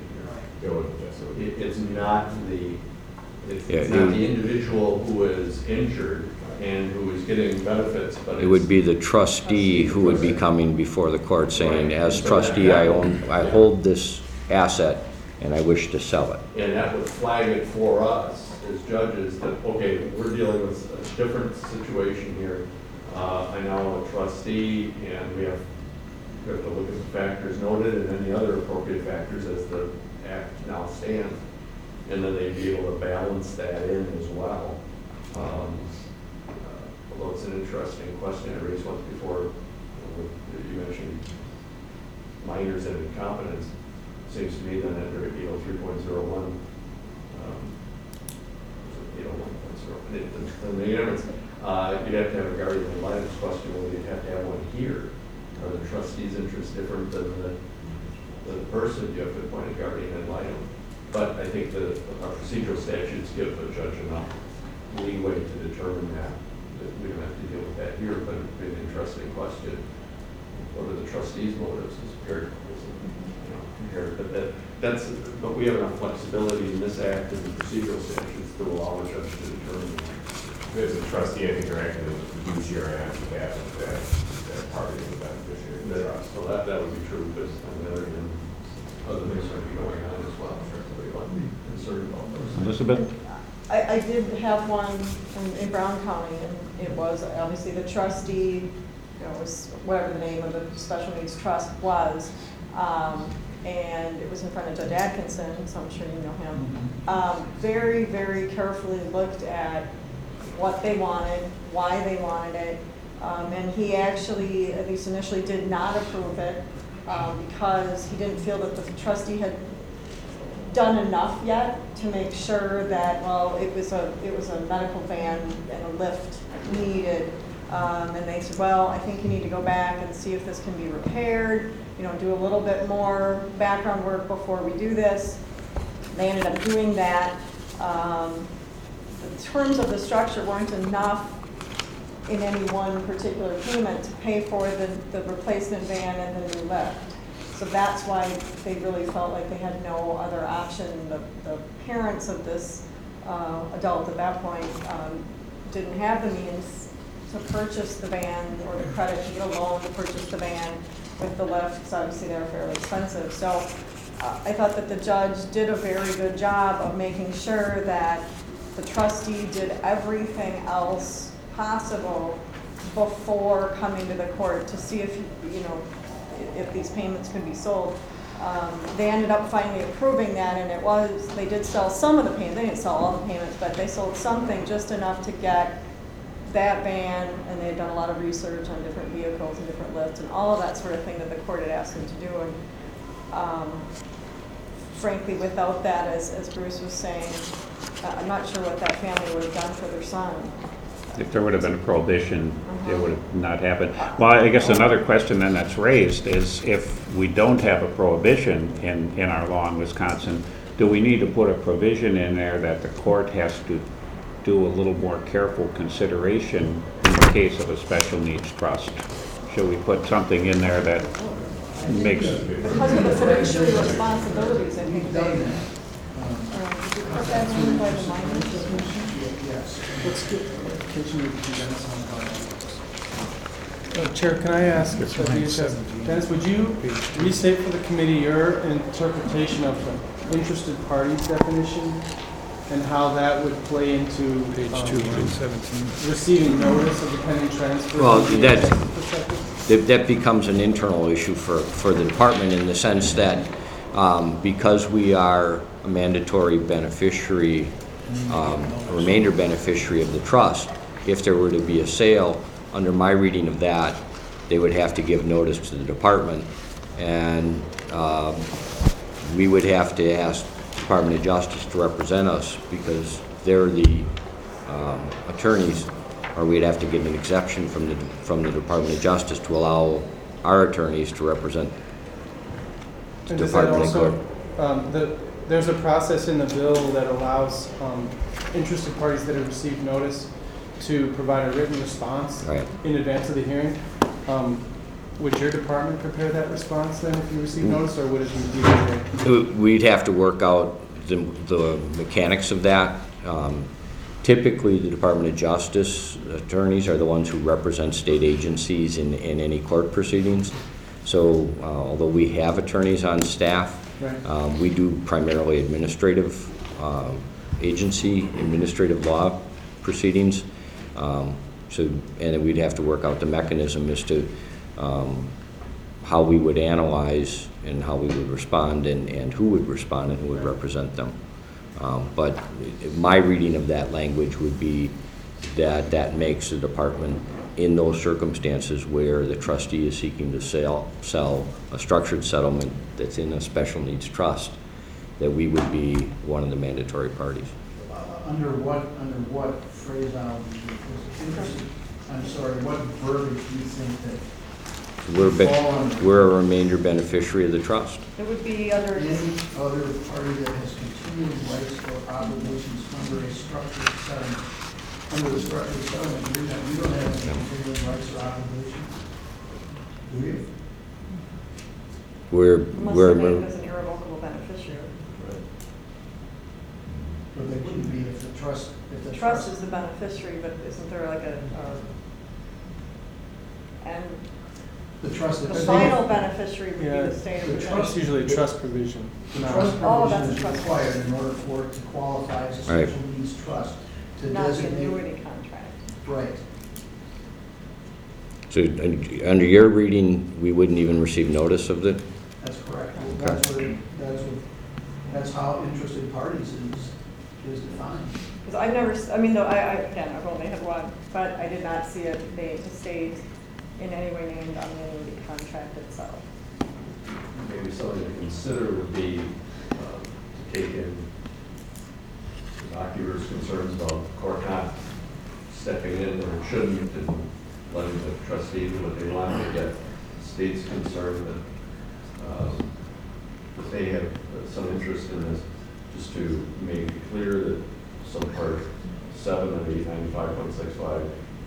Speaker 9: It's not the individual who is injured and who is getting benefits, but
Speaker 12: It would be the trustee who would be coming before the court saying, as trustee, I hold this asset and I wish to sell it.
Speaker 9: And that would flag it for us as judges that, okay, we're dealing with a different situation here. I know a trustee, and we have to look at the factors noted and then the other appropriate factors as the act now stands. And then they'd be able to balance that in as well. Although it's an interesting question, I raised once before, you mentioned minors and incompetence. Seems to me then under 803.01, 801.0, you'd have to have a guardian ad litem question, whether you'd have to have one here. Are the trustee's interests different than the person? You have to appoint a guardian ad litem. But I think our procedural statutes give a judge enough leeway to determine that we don't have to deal with that here, but it'd be an interesting question. What are the trustees' motives is very, but we have enough flexibility in this act and the procedural statutes to allow a judge to determine.
Speaker 7: As a trustee, I think you're acting as a fiduciary on behalf of that party of the beneficiary of the trust.
Speaker 9: So that would be true, because on the other hand, other things might be going on as well. We ought to be concerned about those.
Speaker 1: Elizabeth?
Speaker 8: I did have one in Brown County, and it was obviously the trustee, it was whatever the name of the special needs trust was, and it was in front of Judge Atkinson, so I'm sure you know him. Very, very carefully looked at what they wanted, why they wanted it, and he actually, at least initially, did not approve it because he didn't feel that the trustee had done enough yet to make sure that, well, it was a medical van and a lift needed. And they said, well, I think you need to go back and see if this can be repaired, do a little bit more background work before we do this. They ended up doing that. The terms of the structure weren't enough in any one particular payment to pay for the replacement van and the new lift. So that's why they really felt like they had no other option. The parents of this adult at that point didn't have the means to purchase the van or the credit to get a loan to purchase the van with the lift, because obviously they're fairly expensive. So I thought that the judge did a very good job of making sure that the trustee did everything else possible before coming to the court to see if these payments could be sold. They ended up finally approving that, and they did sell some of the payments. They didn't sell all the payments, but they sold something just enough to get that van, and they had done a lot of research on different vehicles and different lifts and all of that sort of thing that the court had asked them to do. And frankly, without that, as Bruce was saying, I'm not sure what that family would have done for their son.
Speaker 1: If there would have been a prohibition, it would have not happened. Well, I guess another question then that's raised is, if we don't have a prohibition in our law in Wisconsin, do we need to put a provision in there that the court has to do a little more careful consideration in the case of a special needs trust? Should we put something in there that makes...
Speaker 8: Because of the fiduciary responsibilities, I think they... put that in by the minors?
Speaker 2: Yes. Let's get Chair, can I ask, Dennis, would you restate for the committee your interpretation of the interested parties definition and how that would play into
Speaker 10: Page 217.
Speaker 2: receiving notice of the pending transfer?
Speaker 12: Well, that becomes an internal issue for the department, in the sense that because we are a mandatory beneficiary, remainder beneficiary of the trust, if there were to be a sale, under my reading of that, they would have to give notice to the department, and we would have to ask the Department of Justice to represent us, because they're the attorneys, or we'd have to get an exception from the Department of Justice to allow our attorneys to represent the Department of Court.
Speaker 2: There's a process in the bill that allows interested parties that have received notice to provide a written response in advance of the hearing. Would your department prepare that response then if you receive notice, or would it be DOJ?
Speaker 12: We'd have to work out the mechanics of that. Typically, the Department of Justice attorneys are the ones who represent state agencies in any court proceedings. So although we have attorneys on staff,
Speaker 2: Right.
Speaker 12: we do primarily administrative administrative law proceedings. And then we'd have to work out the mechanism as to how we would analyze and how we would respond and who would respond and who would represent them. But my reading of that language would be that that makes the department, in those circumstances where the trustee is seeking to sell a structured settlement that's in a special needs trust, that we would be one of the mandatory parties.
Speaker 5: Under what phrase, I'm sorry, what verbiage do you think that?
Speaker 12: We're a remainder beneficiary of the trust.
Speaker 8: It would be other.
Speaker 5: Any other party that has continuing rights or obligations under a structured settlement, under the structured settlement agreement, we don't have any continuing rights or obligations, do we?
Speaker 8: Unless they're named as an irrevocable beneficiary.
Speaker 5: But they wouldn't be if the trust,
Speaker 8: The trust is the beneficiary, but isn't there like and
Speaker 5: the trust.
Speaker 8: the final beneficiary would be
Speaker 2: Yeah,
Speaker 8: the state of
Speaker 2: the trust is usually a trust provision.
Speaker 5: The
Speaker 2: not-
Speaker 5: trust
Speaker 8: Oh, that's
Speaker 5: provision
Speaker 8: a
Speaker 5: is
Speaker 8: trust.
Speaker 5: required in order for it to qualify as a
Speaker 12: Right.
Speaker 5: special needs trust to
Speaker 8: not the
Speaker 5: designate.
Speaker 8: annuity contract.
Speaker 5: Right.
Speaker 12: So under your reading, we wouldn't even receive notice of it?
Speaker 5: That's correct.
Speaker 12: Okay.
Speaker 5: That's how interested parties is defined.
Speaker 8: Because I've never, I mean, though, again, I've only had one, but I did not see it named, the state in any way named on the annuity contract itself.
Speaker 9: Maybe something to consider would be to take in Aki's concerns about the court not stepping in or shouldn't and letting the trustee do what they want to get the state's concerned that they have some interest in this, just to make it clear that some part 7 of 895.65,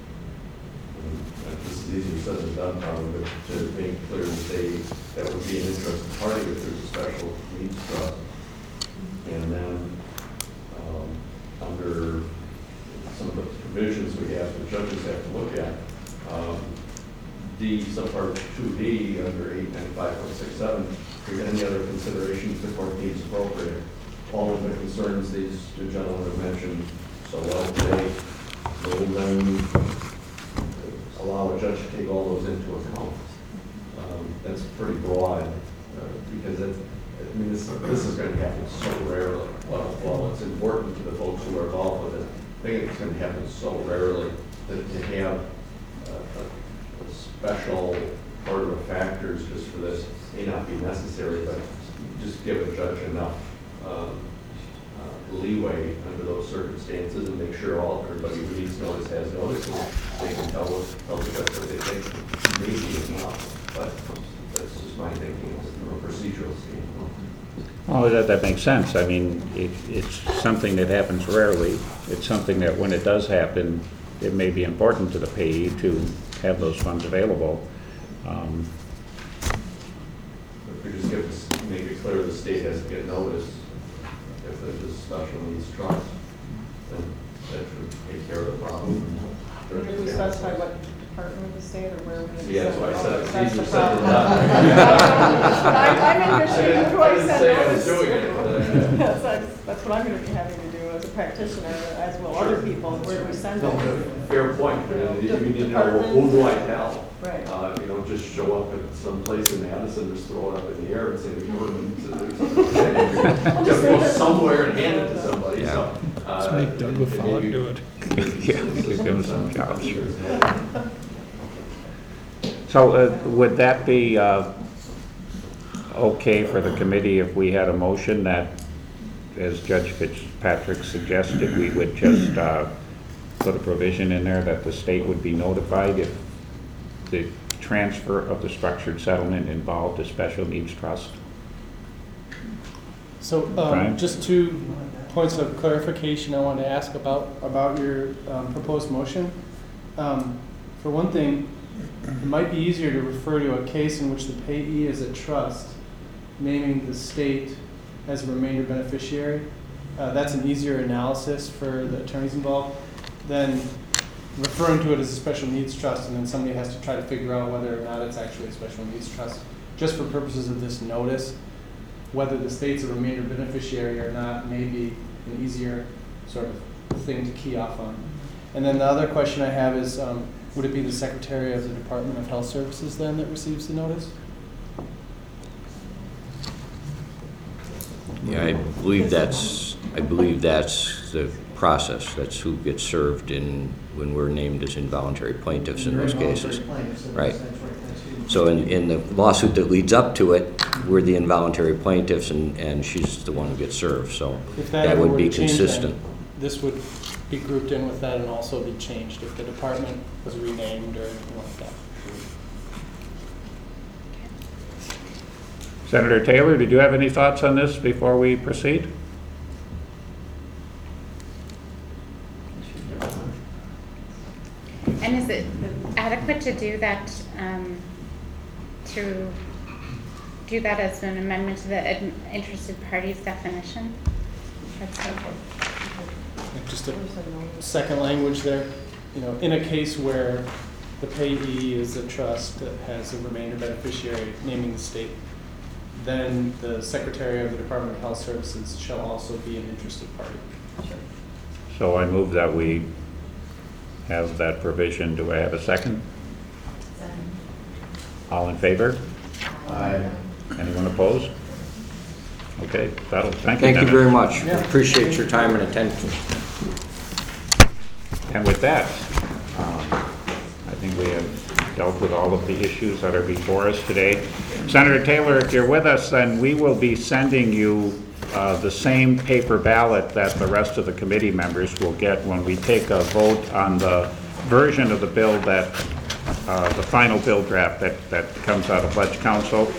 Speaker 9: this is easier said than done, probably, but to make clear that would be an interested party if there's a special needs trust. And then under some of the provisions we have, the judges have to look at, D, subpart 2D, under 895.67, if there are any other considerations the court needs appropriate. All of the concerns these two gentlemen have mentioned so well today, will then allow a judge to take all those into account. That's pretty broad, because this is going to happen so rarely. Well, it's important to the folks who are involved with it. I think it's going to happen so rarely that to have a special order of factors just for this may not be necessary, but just give a judge enough leeway under those circumstances and make sure everybody who needs notice has notice, and they can tell the judge what they think may be enough. But that's just my thinking from a procedural standpoint.
Speaker 1: Oh, that makes sense. I mean, it's something that happens rarely. It's something that when it does happen, it may be important to the payee to have those funds available.
Speaker 9: If we just make it clear the state has to get notice if there's a special needs trust, then that should take care of the problem.
Speaker 8: Did we specify what department of the state or where we?
Speaker 9: Yeah, that's why I said,
Speaker 8: That's
Speaker 9: these
Speaker 8: the
Speaker 9: are set it
Speaker 8: problem.
Speaker 9: up.
Speaker 8: I'm interested in who I
Speaker 9: didn't
Speaker 8: sent
Speaker 9: say I
Speaker 8: notice
Speaker 9: was doing it,
Speaker 8: to.
Speaker 9: but
Speaker 8: That's what I'm gonna be having to do as a practitioner, as will other people, where do we send
Speaker 9: No,
Speaker 8: them?
Speaker 9: fair point. You need to know, who do I tell?
Speaker 8: Right.
Speaker 9: You don't just show up at some place in Madison, just throw it up in the air and say the ordinance. You have to go somewhere and hand it to somebody, so.
Speaker 10: Let's make Doug LaFollette do it.
Speaker 1: Yeah, give them some jobs. So would that be okay for the committee if we had a motion that, as Judge Fitzpatrick suggested, we would just put a provision in there that the state would be notified if the transfer of the structured settlement involved a special needs trust?
Speaker 2: So,
Speaker 1: Brian?
Speaker 2: just 2 points of clarification I want to ask about your proposed motion. For one thing, it might be easier to refer to a case in which the payee is a trust, naming the state as a remainder beneficiary, that's an easier analysis for the attorneys involved than referring to it as a special needs trust, and then somebody has to try to figure out whether or not it's actually a special needs trust. Just for purposes of this notice, whether the state's a remainder beneficiary or not may be an easier sort of thing to key off on. And then the other question I have is, would it be the Secretary of the Department of Health Services then that receives the notice?
Speaker 12: Yeah, I believe that's the process. That's who gets served when we're named as involuntary plaintiffs in those cases. Right. So in the lawsuit that leads up to it, we're the involuntary plaintiffs, and she's the one who gets served. So
Speaker 2: If
Speaker 12: that
Speaker 2: ever
Speaker 12: would
Speaker 2: were
Speaker 12: be
Speaker 2: to change,
Speaker 12: consistent.
Speaker 2: then this would be grouped in with that and also be changed if the department was renamed or anything like that.
Speaker 1: Senator Taylor, did you have any thoughts on this before we proceed?
Speaker 3: And is it adequate to do that, as an amendment to the interested parties definition? That's helpful.
Speaker 2: Just a second language there, in a case where the payee is a trust that has a remainder beneficiary naming the state, then the Secretary of the Department of Health Services shall also be an interested party.
Speaker 1: So I move that we have that provision. Do I have a second?
Speaker 6: Second.
Speaker 1: All in favor?
Speaker 14: Aye.
Speaker 1: Anyone opposed? Okay, thank you.
Speaker 12: Thank you
Speaker 1: Dennis.
Speaker 12: very much.
Speaker 2: Yeah.
Speaker 12: Appreciate your time and attention.
Speaker 1: And with that, I think we have dealt with all of the issues that are before us today. Senator Taylor, if you're with us, then we will be sending you the same paper ballot that the rest of the committee members will get when we take a vote on the version of the bill that, the final bill draft that comes out of Budget Council.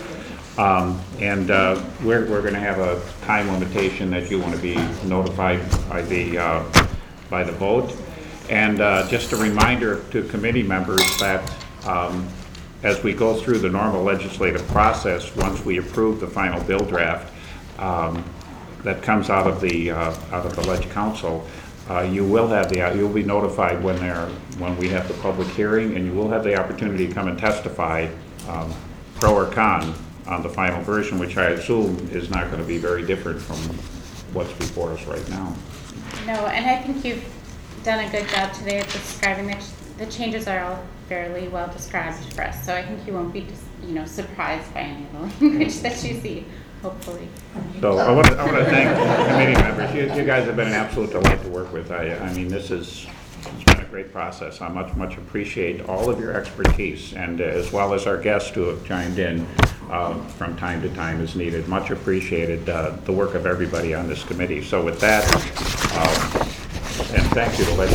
Speaker 1: We're going to have a time limitation that you want to be notified by the vote. And just a reminder to committee members that as we go through the normal legislative process, once we approve the final bill draft that comes out of the Budget Council, you'll be notified when we have the public hearing, and you will have the opportunity to come and testify, pro or con, on the final version, which I assume is not going to be very different from what's before us right now.
Speaker 3: No, and I think you've done a good job today of describing the changes are all fairly well described for us. So I think you won't be, surprised by any of the language that you see, hopefully.
Speaker 1: So I want to thank the committee members. You guys have been an absolute delight to work with. I mean, it's been a great process. I much appreciate all of your expertise, and as well as our guests who have chimed in from time to time as needed. Much appreciated the work of everybody on this committee. So with that, and thank you to